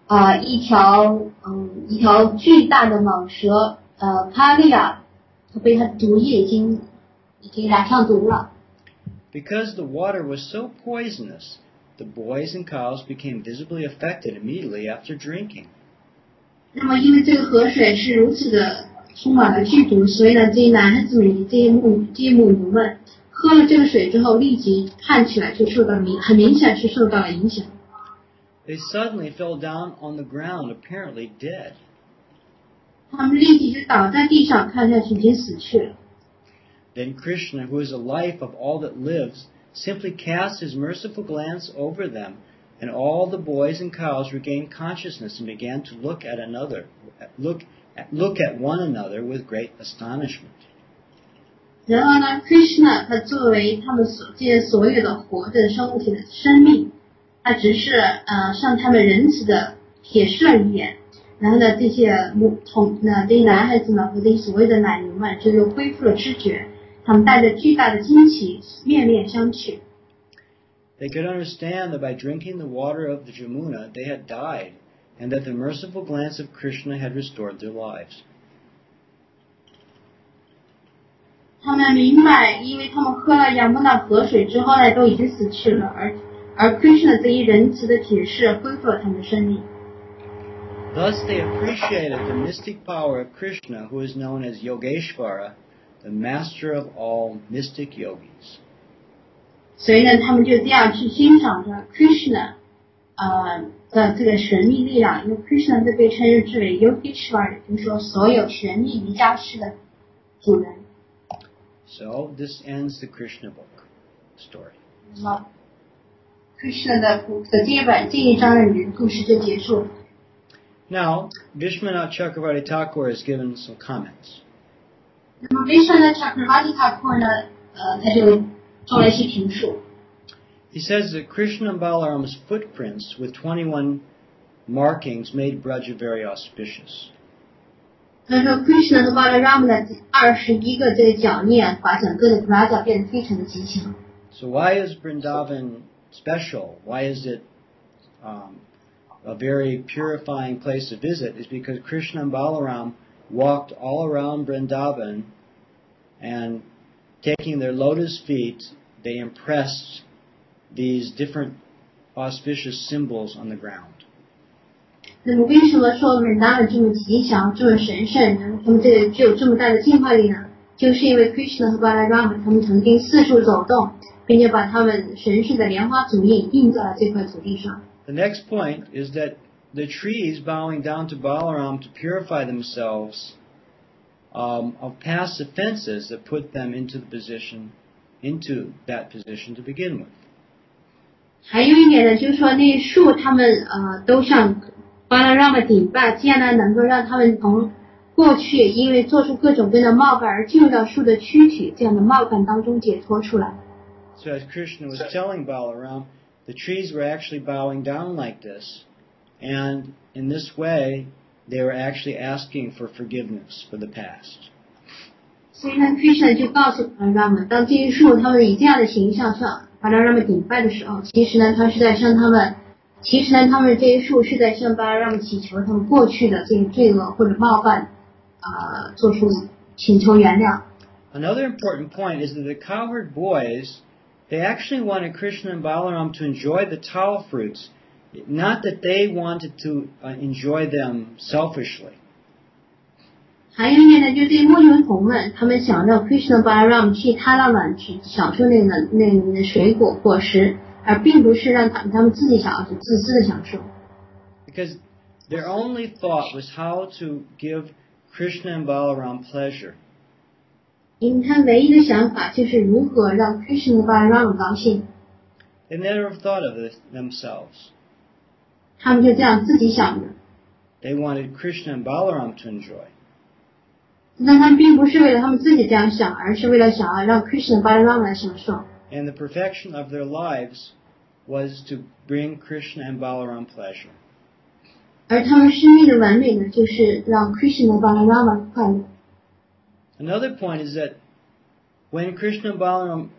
巨大的蟒蛇卡利亚，被它毒液已经染上毒了。 Because the water was so poisonous, the boys and cows became visibly affected immediately after drinking. 那么因为这个河水是如此的充满了剧毒，所以呢，这些男孩子们、这些母牛们喝了这个水之后，立即看起来就很明显是受到了影响。 They suddenly fell down on the ground, apparently dead. 他们立即就倒在地上，看下去已经死去了。 Then Krishna, who is the life of all that lives, simply cast his merciful glance over them, and all the boys and cows regained consciousness and began to look at one another with great astonishment. 然后呢 ，Krishna 他作为他们这些所有的活着生物体的生命，他只是向他们仁慈的瞥视了一眼，然后呢，这些男孩子们和这些所谓的奶牛们就又恢复了知觉，他们带着巨大的惊奇面面相觑。 They could understand that by drinking the water of the Jamuna, they had died, and that the merciful glance of Krishna had restored their lives. 他们明白，因为他们喝了雅穆纳河水之后呢，都已经死去了，而 Krishna 这一仁慈的解释恢复了他们的生命。 Thus they appreciated the mystic power of Krishna, who is known as Yogeshvara, the master of all mystic yogis. 所以呢，他们就这样去欣赏着 Krishna 的这个神秘力量，因为 Krishna 就被称之为 Yogeshvara， 就是说所有神秘瑜伽师的主人。 So this ends the Krishna book story. 那么 Krishna 的这一章的里面故事就结束了。 Now, Vishwanath Chakravarti Thakur has given some comments. 那么 Vishwanath Chakravarti Thakur 呢，他就做了一些评述。 He says that Krishna and Balaram's footprints with 21 markings made Braja very auspicious. 他说 Krishna 和 Balaram 的21个这个脚印，把整个的 Braja 变得非常的吉祥。 So why is Vrindavan special? Why is it a very purifying place to visit? Is because Krishna and Balaram walked all around Vrindavan, and taking their lotus feet, they impressed these different auspicious symbols on the ground. 那么为什么说Vrindavan这么吉祥、这么神圣呢？他们这个具有这么大的净化力呢？就是因为 Krishna 和 Balaram 他们曾经四处走动，并且把他们神圣的莲花足印印在了这块土地上。 The next point is that the trees bowing down to Balaram to purify themselves of past offenses that put them into that position to begin with. 还有一点呢，就是说那些树他们都向巴拉让的顶拜，这样呢能够让他们从过去因为做出各种各样的冒犯而进入到树的躯体这样的冒犯当中解脱出来。 So as Krishna was telling Balaram, the trees were actually bowing down like this, and in this way they were actually asking for forgiveness for the past. 所以呢 Krishna 就告诉巴拉让们，当这些树他们以这样的形象向巴拉让们顶拜的时候，其实呢他是在向他们这些树是在向巴拉让们祈求他们过去的这些罪恶或者冒犯做出请求原谅。 Another important point is that the cowherd boys, they actually wanted Krishna and Balaram to enjoy the tau fruits, not that they wanted to enjoy them selfishly. 还有一点呢，就是这些牧牛童们，他们想让 Krishna Balaram 去他那们去享受那个水果果实，而并不是让他们自己想要去自私的享受。 Because their only thought was how to give Krishna and Balaram pleasure. 因为他唯一的想法就是如何让 Krishna Balaram 高兴。 They never thought of themselves. 他们就这样自己想的。 They wanted Krishna and Balaram to enjoy. 但他们并不是为了他们自己这样想，而是为了想要让 Krishna Balaram 来享受。 And the perfection of their lives was to bring Krishna and Balaram pleasure. 而他们生命的完美呢，就是让 Krishna Balaram 快乐。 Another point is that when Krishna and Balaram,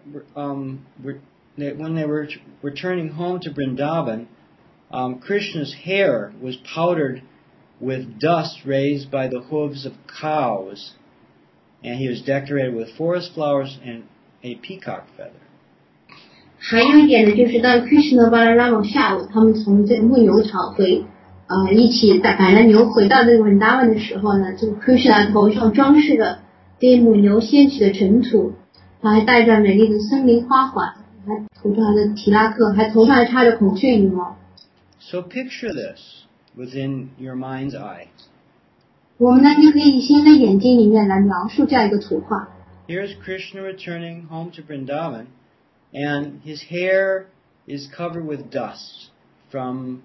when they were returning home to Vrindavan, Krishna's hair was powdered with dust raised by the hooves of cows, and he was decorated with forest flowers and a peacock feather. 还有一点呢，就是当 Krishna Balaram 下午他们从这个牧牛场一起赶着牛回到这个 Vrindavan 的时候呢，这个 Krishna 头上装饰的这母牛掀起的尘土，他还戴着美丽的森林花环，还头上的提拉克，还头上还插着孔雀羽毛。 So picture this within your mind's eye. 我们呢就可以以心的眼睛里面来描述这样一个图画。 Here's Krishna returning home to Vrindavan, and his hair is covered with dust from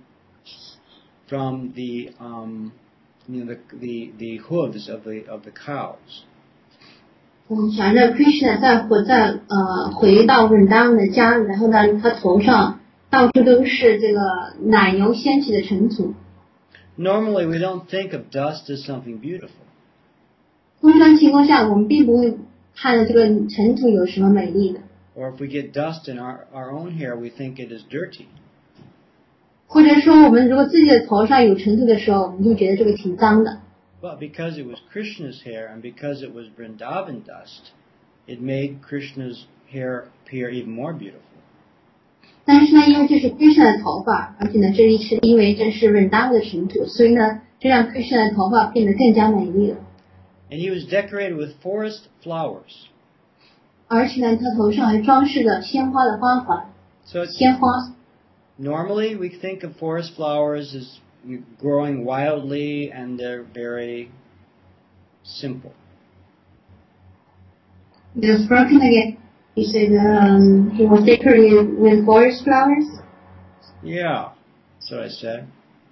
the the hooves of the cows. 我们想着 Krishna 回到 Vrindavan 的家，然后呢，他头上到处都是这个奶牛掀起的尘土。 Normally, we don't think of dust as something beautiful. 通常情况下，我们并不会看到这个尘土有什么美丽的。 Or if we get dust in our own hair, we think it is dirty. 或者说，我们如果自己的头上有尘土的时候，我们就觉得这个挺脏的。 But because it was Krishna's hair and because it was Vrindavan dust, it made Krishna's hair appear even more beautiful. 但是呢，因为这是 Krishna 的头发，而且呢，这是因为这是 Vrindavan 的尘土，所以呢，这让 Krishna 的头发变得更加美丽了。 And he was decorated with forest flowers. 而且呢，他头上还装饰着鲜花的花环。 So 鲜花。 Normally, we think of forest flowers as growing wildly, and they're very simple. Just broken again. You said he was decorated with forest flowers? Yeah, that's what I said.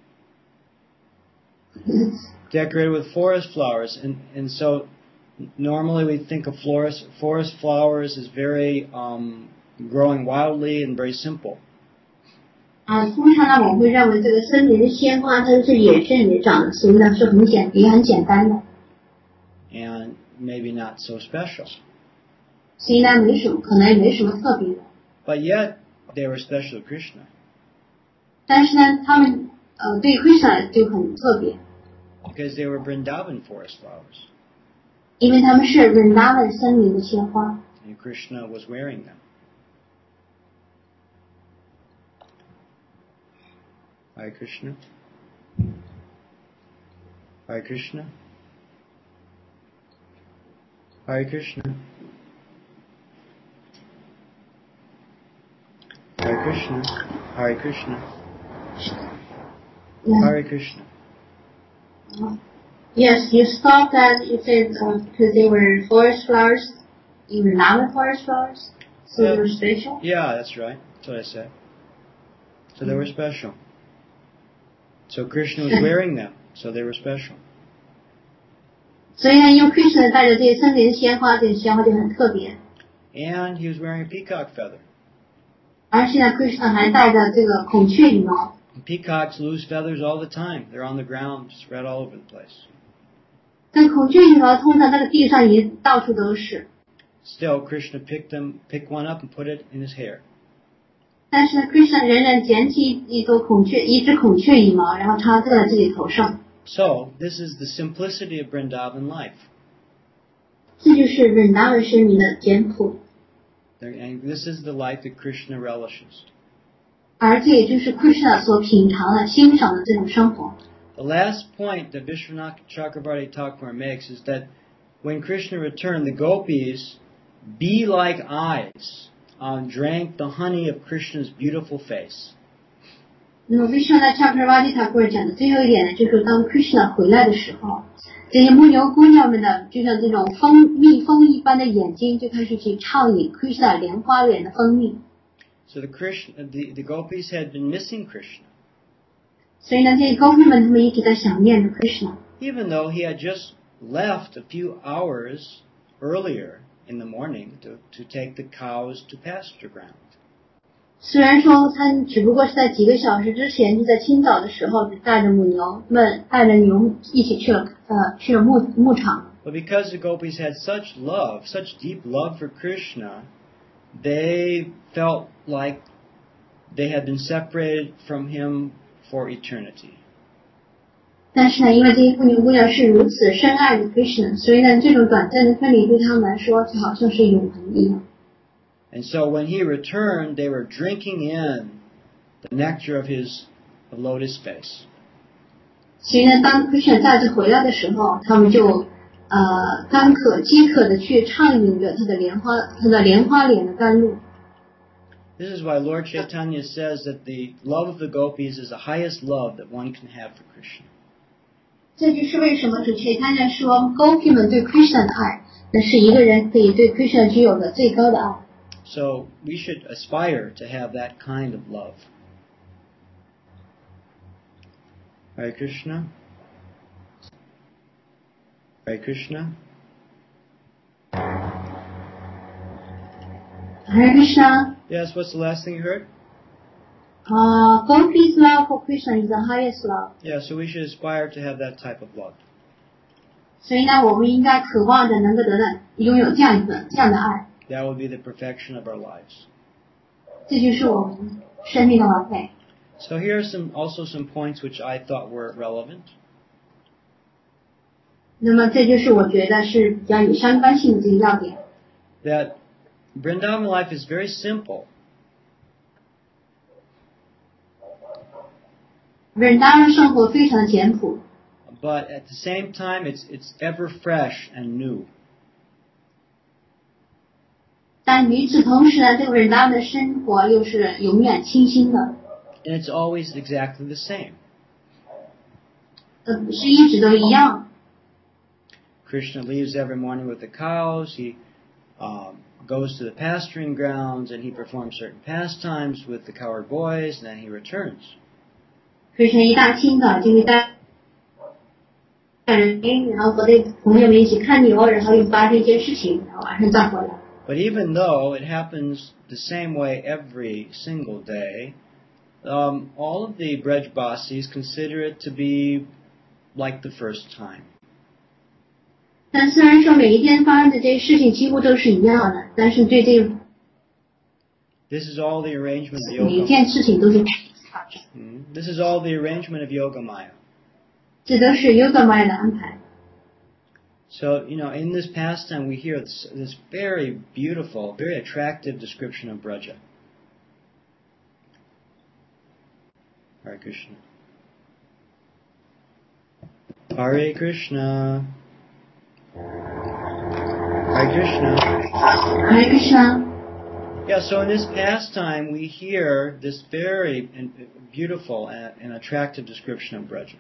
Decorated with forest flowers. And so normally we think of forest flowers as very growing wildly and very simple. 通常呢，我们会认为这个森林的鲜花它是野生也长的，所以呢是也很简单的。 And maybe not so special. 所以呢，可能也没什么特别的。 But yet they were special to Krishna. 但是呢，他们对 Krishna 就很特别。 Because they were Vrindavan forest flowers. 因为他们是 Vrindavan 森林的鲜花。 And Krishna was wearing them. Hare Krishna. Hare Krishna. Hare Krishna. Hare Krishna. Hare Krishna. Yeah. Hare Krishna. Yes, you stopped that. You said because they were forest flowers, even Vrindavan forest flowers, so they were special. Yeah, that's right. That's what I said. So they were special. So Krishna was wearing them, so they were special. 所以呢，因为 Krishna 带着这些森林鲜花，这些鲜花就很特别。 And he was wearing a peacock feather. 而且呢 ，Krishna 还带着这个孔雀羽毛。 Peacocks lose feathers all the time. They're on the ground, spread all over the place. 但孔雀羽毛通常那个地上也到处都是。 Still, Krishna picked one up and put it in his hair. 但是呢 ，Krishna 仍然捡起一只孔雀羽毛，然后插在了自己头上。 So, this is the simplicity of Vrindavan life. 这就是稳当的生命的简朴。 And this is the life that Krishna relishes. 而这也就是 Krishna 所品尝的、欣赏的这种生活。 The last point that Vishwanath Chakravarti Thakur makes is that when Krishna returned, the gopis, bee like eyes, drank the honey of Krishna's beautiful face. 那么 Vishwanath Chakravarti Thakur 讲的最后一点呢，就是当 Krishna 回来的时候，这些牧牛姑娘们的就像这种蜜蜂一般的眼睛，就开始去畅饮 Krishna 莲花园的蜂蜜。 So the gopis had been missing Krishna. 所以呢，这些 gopi 们他们一直在想念着 Krishna。 Even though he had just left a few hours earlier in the morning to take the cows to pasture ground. 虽然说他只不过是在几个小时之前，就在清早的时候，带着牛一起去了牧场。 But because the gopis had such deep love for Krishna, they felt like they had been separated from him for eternity. 但是呢，因为这些牧牛姑娘是如此深爱着 Krishna， 所以呢，这种短暂的分离对他们来说，就好像是永恒一样。 And so when he returned, they were drinking in the nectar of his lotus face. 所以呢，当 Krishna 再次回来的时候，他们就饥渴的去畅饮着他的莲花脸的甘露。 This is why Lord Chaitanya says that the love of the gopis is the highest love that one can have for Krishna. 这就是为什么主 Chaitanya 说 Gopi 们对 Krishna 的爱，那是一个人可以对 Krishna 具有的最高的爱。 So we should aspire to have that kind of love. Hare Krishna. Hare Krishna. Hare Krishna. Yes, what's the last thing you heard? Gopi's love for Krishna is the highest love. Yeah, so we should aspire to have that type of love. 所以呢，我们应该渴望着能够拥有这样的爱。 That will be the perfection of our lives. 这就是我们生命的完美。 So here are also some points which I thought were relevant. 那么这就是我觉得是比较有相关性的这个要点。 That Vrindavan life is very simple. Vrindavan 生活非常简朴。 But at the same time, it's ever fresh and new. 但与此同时呢，这个 Vrindavan 的生活又是永远清新的。 And it's always exactly the same. 不是一直都一样。 Krishna leaves every morning with the cows. He goes to the pasturing grounds and he performs certain pastimes with the cowherd boys, and then he returns. Krishna 一大清早就会带人，然后和这朋友们一起看牛，然后又发生一些事情，然后晚上再回来。 But even though it happens the same way every single day, all of the Brajbasis consider it to be like the first time. 但虽然说每一天发生的这些事情几乎都是一样的，但是对这个 This is all the arrangement of 每一件事情都是 This is all the arrangement of Yogamaya. 这都是 Yogamaya 的安排。 So, in this pastime we hear this very beautiful, very attractive description of Braja. Hare Krishna. Hare Krishna. Hare Krishna. Hare Krishna. Yeah, so in this pastime we hear this very beautiful and attractive description of Braja.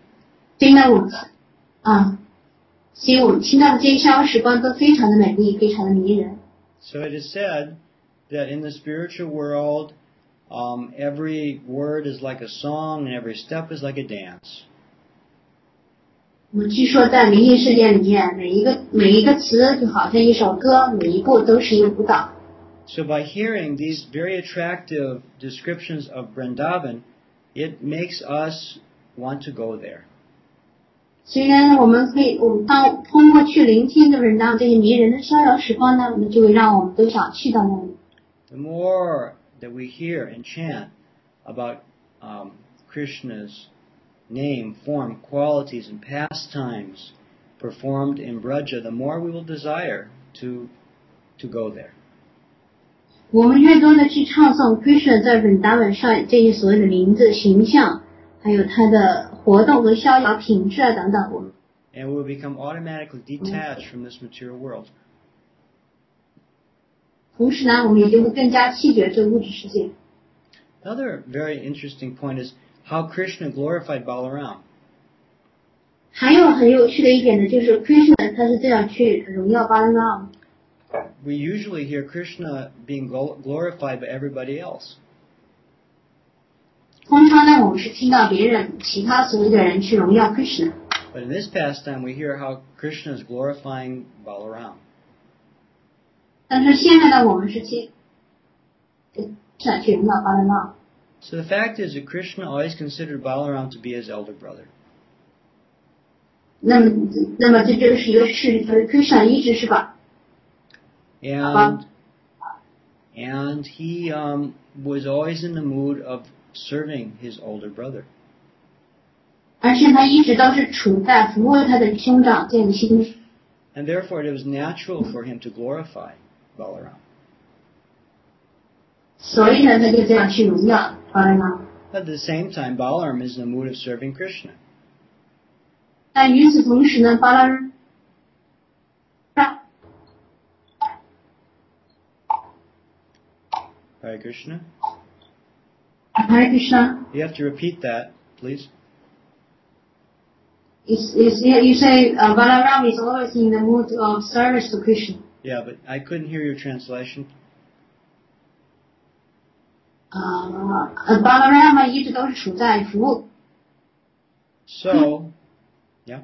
所以我们听到的这些逍遥时光都非常的美丽，非常的迷人。 So it is said that in the spiritual world, Every word is like a song, and every step is like a dance. 我们据说在灵性世界里面，每一个词就好像一首歌，每一步都是一个舞蹈。 So by hearing these very attractive descriptions of Vrindavan, it makes us want to go there. 虽然我们通过去聆听的人当这些迷人的逍遥时光呢，那就会让我们都想去到那里。 The more that we hear and chant about Krishna's name, form, qualities, and pastimes performed in Braja, the more we will desire to go there. 我们越多的去唱诵 Krishna 在本达文上这些所谓的名字、形象，还有他的活动和逍遥品质啊等等，我们 And we will become automatically detached from this material world. 同时呢，我们也就会更加弃绝这物质世界。 Another very interesting point is how Krishna glorified Balaram. 还有很有趣的一点呢，就是 Krishna 他是这样去荣耀巴拉拉。 We usually hear Krishna being glorified by everybody else. 通常呢，我们是听到别人其他所有的人去荣耀 Krishna。 But in this pastime, we hear how Krishna is glorifying Balaram. 但是现在呢，我们是去荣耀巴拉拉。 So the fact is that Krishna always considered Balaram to be his elder brother. 那么这就是一个事实，就是 Krishna 一直是把。 And he was always in the mood of serving his older brother. 而且他一直都是处在服务他的兄长这样的心。 And therefore it was natural for him to glorify Balaram. 所以呢，他就这样去荣耀巴拉拉。 At the same time, Balaram is in the mood of serving Krishna. 但与此同时呢，巴拉拉。 Hare Krishna. Hare Krishna. You have to repeat that, please. You say Balaram is always in the mood of service to Krishna. Yeah, but I couldn't hear your translation. Balaram 一直都是处在服务。 So, yeah.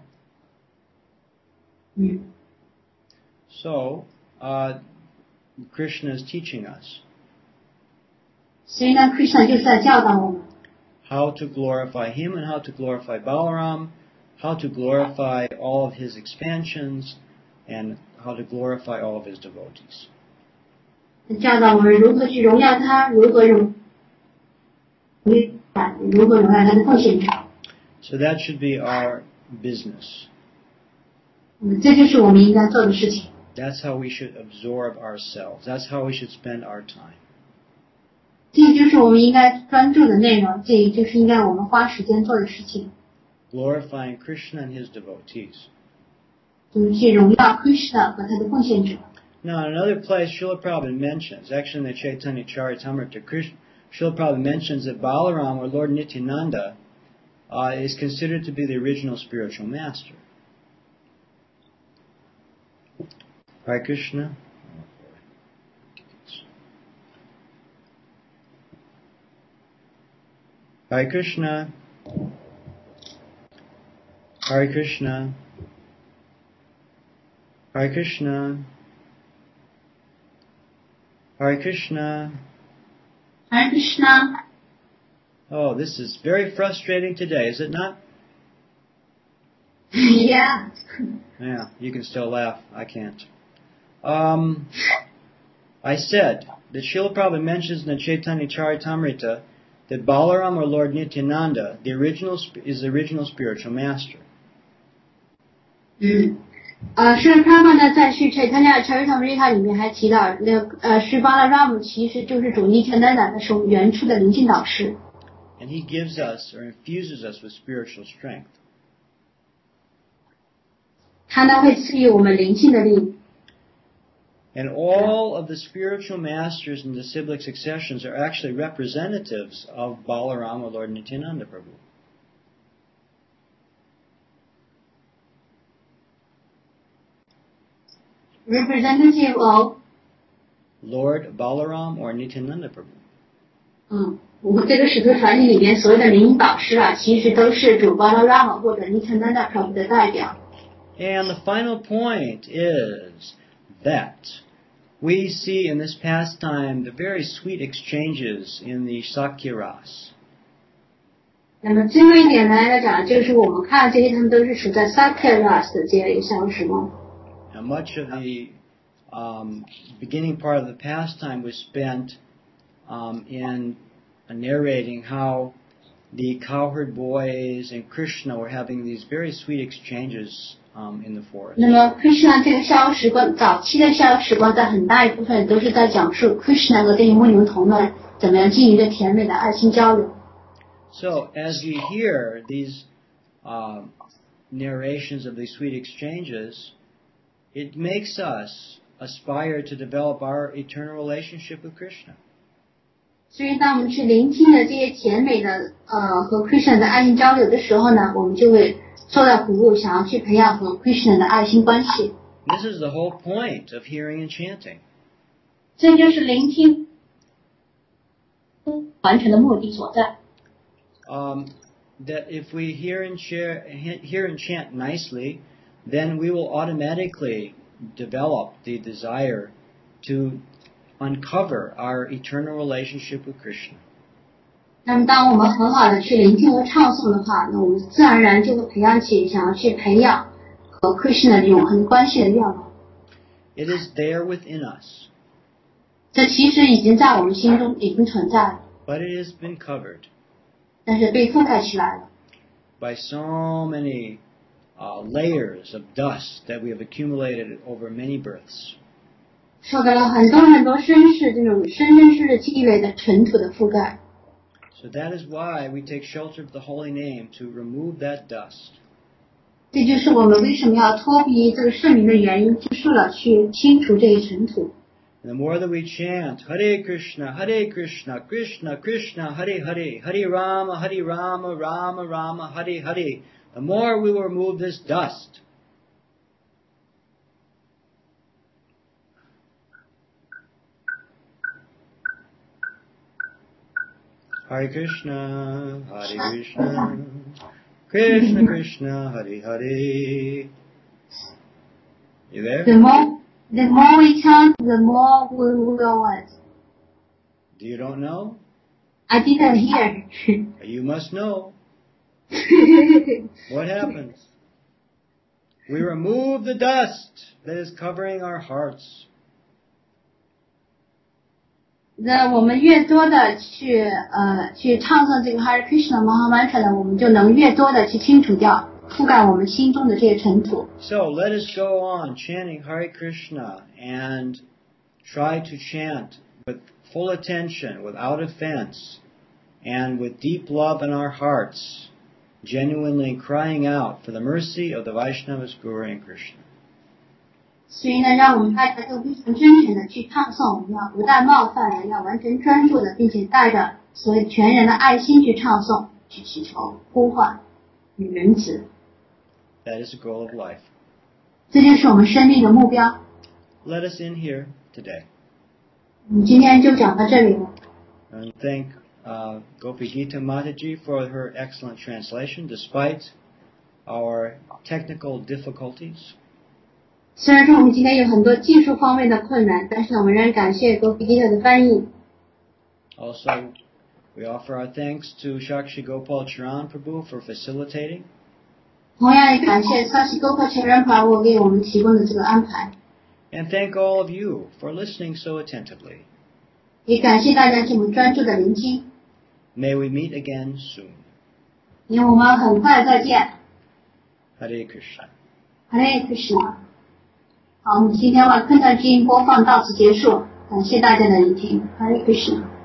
Mm. So, Krishna is teaching us. 所以呢 ，Krishna 就是在教导我们 how to glorify him and how to glorify Balaram, how to glorify all of his expansions, and how to glorify all of his devotees. 教导我们如何去荣耀他，如何荣耀他的奉献者。 So that should be our business. 这就是我们应该做的事情。 That's how we should absorb ourselves. That's how we should spend our time. 这就是我们应该专注的内容，这也就是应该我们花时间做的事情。 Glorifying Krishna and his devotees. 就是去荣耀 Krishna 和他的奉献者。 Now, in another place, Srila Prabhupada mentions, actually in the Chaitanya Charitamrita, Srila Prabhupada mentions that Balaram, or Lord Nityananda, is considered to be the original spiritual master. Hare Krishna. Hare Krishna. Hare Krishna. Hare Krishna. Hare Krishna. Hare Krishna. Oh, this is very frustrating today, is it not? Yeah. Yeah, you can still laugh. I can't. I said that Srila Prabhupada mentions in the Chaitanya Charitamrita that Balaram, or Lord Nityananda, is the original spiritual master. 是Prabhupada呢在去 Chaitanya Charitamrita 里面还提到，是巴拉 Ram 其实就是主Nityananda 是原初的灵性导师。 And he gives us or infuses us with spiritual strength. 他呢会赐予我们灵性的力。 And all of the spiritual masters in the disciplic successions are actually representatives of Balaram, or Lord Nityananda Prabhu. Representative of Lord Balaram or Nityananda Prabhu. 我们这个使徒团体里面所有的灵音导师啊，其实都是主巴拉拉玛或者尼特南达 Prabhu 的代表。 And the final point is that we see in this pastime the very sweet exchanges in the Sakya Ras. 那么最后一点呢，要讲的就是我们看这些他们都是处在 Sakya Ras 的这样一个相时光。 Now, much of the beginning part of the pastime was spent in narrating how the cowherd boys and Krishna were having these very sweet exchanges in the forest. 那么 Krishna 这个逍遥时光，早期的逍遥时光，在很大一部分都是在讲述 Krishna 和这些牧牛童们怎么样进行着甜美的爱心交流。 So, as you hear these narrations of these sweet exchanges, it makes us aspire to develop our eternal relationship with Krishna. 所以当我们去聆听了这些甜美的和 Krishna 的爱心交流的时候呢，我们就会受到鼓舞，想要去培养和 Krishna 的爱心关系。 This is the whole point of hearing and chanting. 这就是聆听完成的目的所在。 That if we hear and chant nicely, then we will automatically develop the desire to uncover our eternal relationship with Krishna. 那么当我们很好的去聆听和唱诵的话，那我们自然而然就会培养起想要去培养和 Krishna 永恒关系的愿望。 It is there within us. 这其实已经在我们心中已经存在了， But it has been covered 但是被覆盖起来了。 by so many layers of dust that we have accumulated over many births. 受到了很多很多身世这种生世的积累的尘土的覆盖。 So that is why we take shelter of the holy name to remove that dust. 这就是我们为什么要脱离这个圣名的原因，就是了去清除这些尘土。 And the more that we chant Hare Krishna, Hare Krishna, Krishna Krishna, Hare Hare, Hare Rama, Hare Rama, Rama Rama, Hare Hare, the more we will remove this dust. Hare Krishna, Hare Krishna, Krishna Krishna, Hare Hare. You there? The more we chant, the more we will what? You don't know? I didn't hear. You must know. What happens? We remove the dust that is covering our hearts. 那我们越多的去唱诵这个 Hare Krishna Mahamantra 呢，我们就能越多的去清除掉覆盖我们心中的这些尘土。 So let us go on chanting Hare Krishna and try to chant with full attention, without offense, and with deep love in our hearts, genuinely crying out for the mercy of the Vaishnavas, Guru and Krishna. 所以呢，让我们大家都非常真诚的去唱诵，我们要不带冒犯的，要完全专注的，并且带着所有全人的爱心去唱诵，去祈求呼唤与仁慈。 That is the goal of life. 这就是我们生命的目标。 Let us end here today. 我们今天就讲到这里了。 And thank Gopi Gita Mataji for her excellent translation, despite our technical difficulties. 虽然说我们今天有很多技术方面的困难，但是我们仍然感谢 Gopi Gita 的翻译。 Also, we offer our thanks to Shakshi Gopal Charan Prabhu for facilitating. 同样也感谢 Sashi Gopal Charan Prabhu 给我们提供的这个安排。 And thank all of you for listening so attentively. 也感谢大家这么专注的聆听。 May we meet again soon. 因为我们很快再见。 Hare Krishna. Hare Krishna。好，我们今天晚课的基因播放到此结束，感谢大家的聆听。Hare Krishna。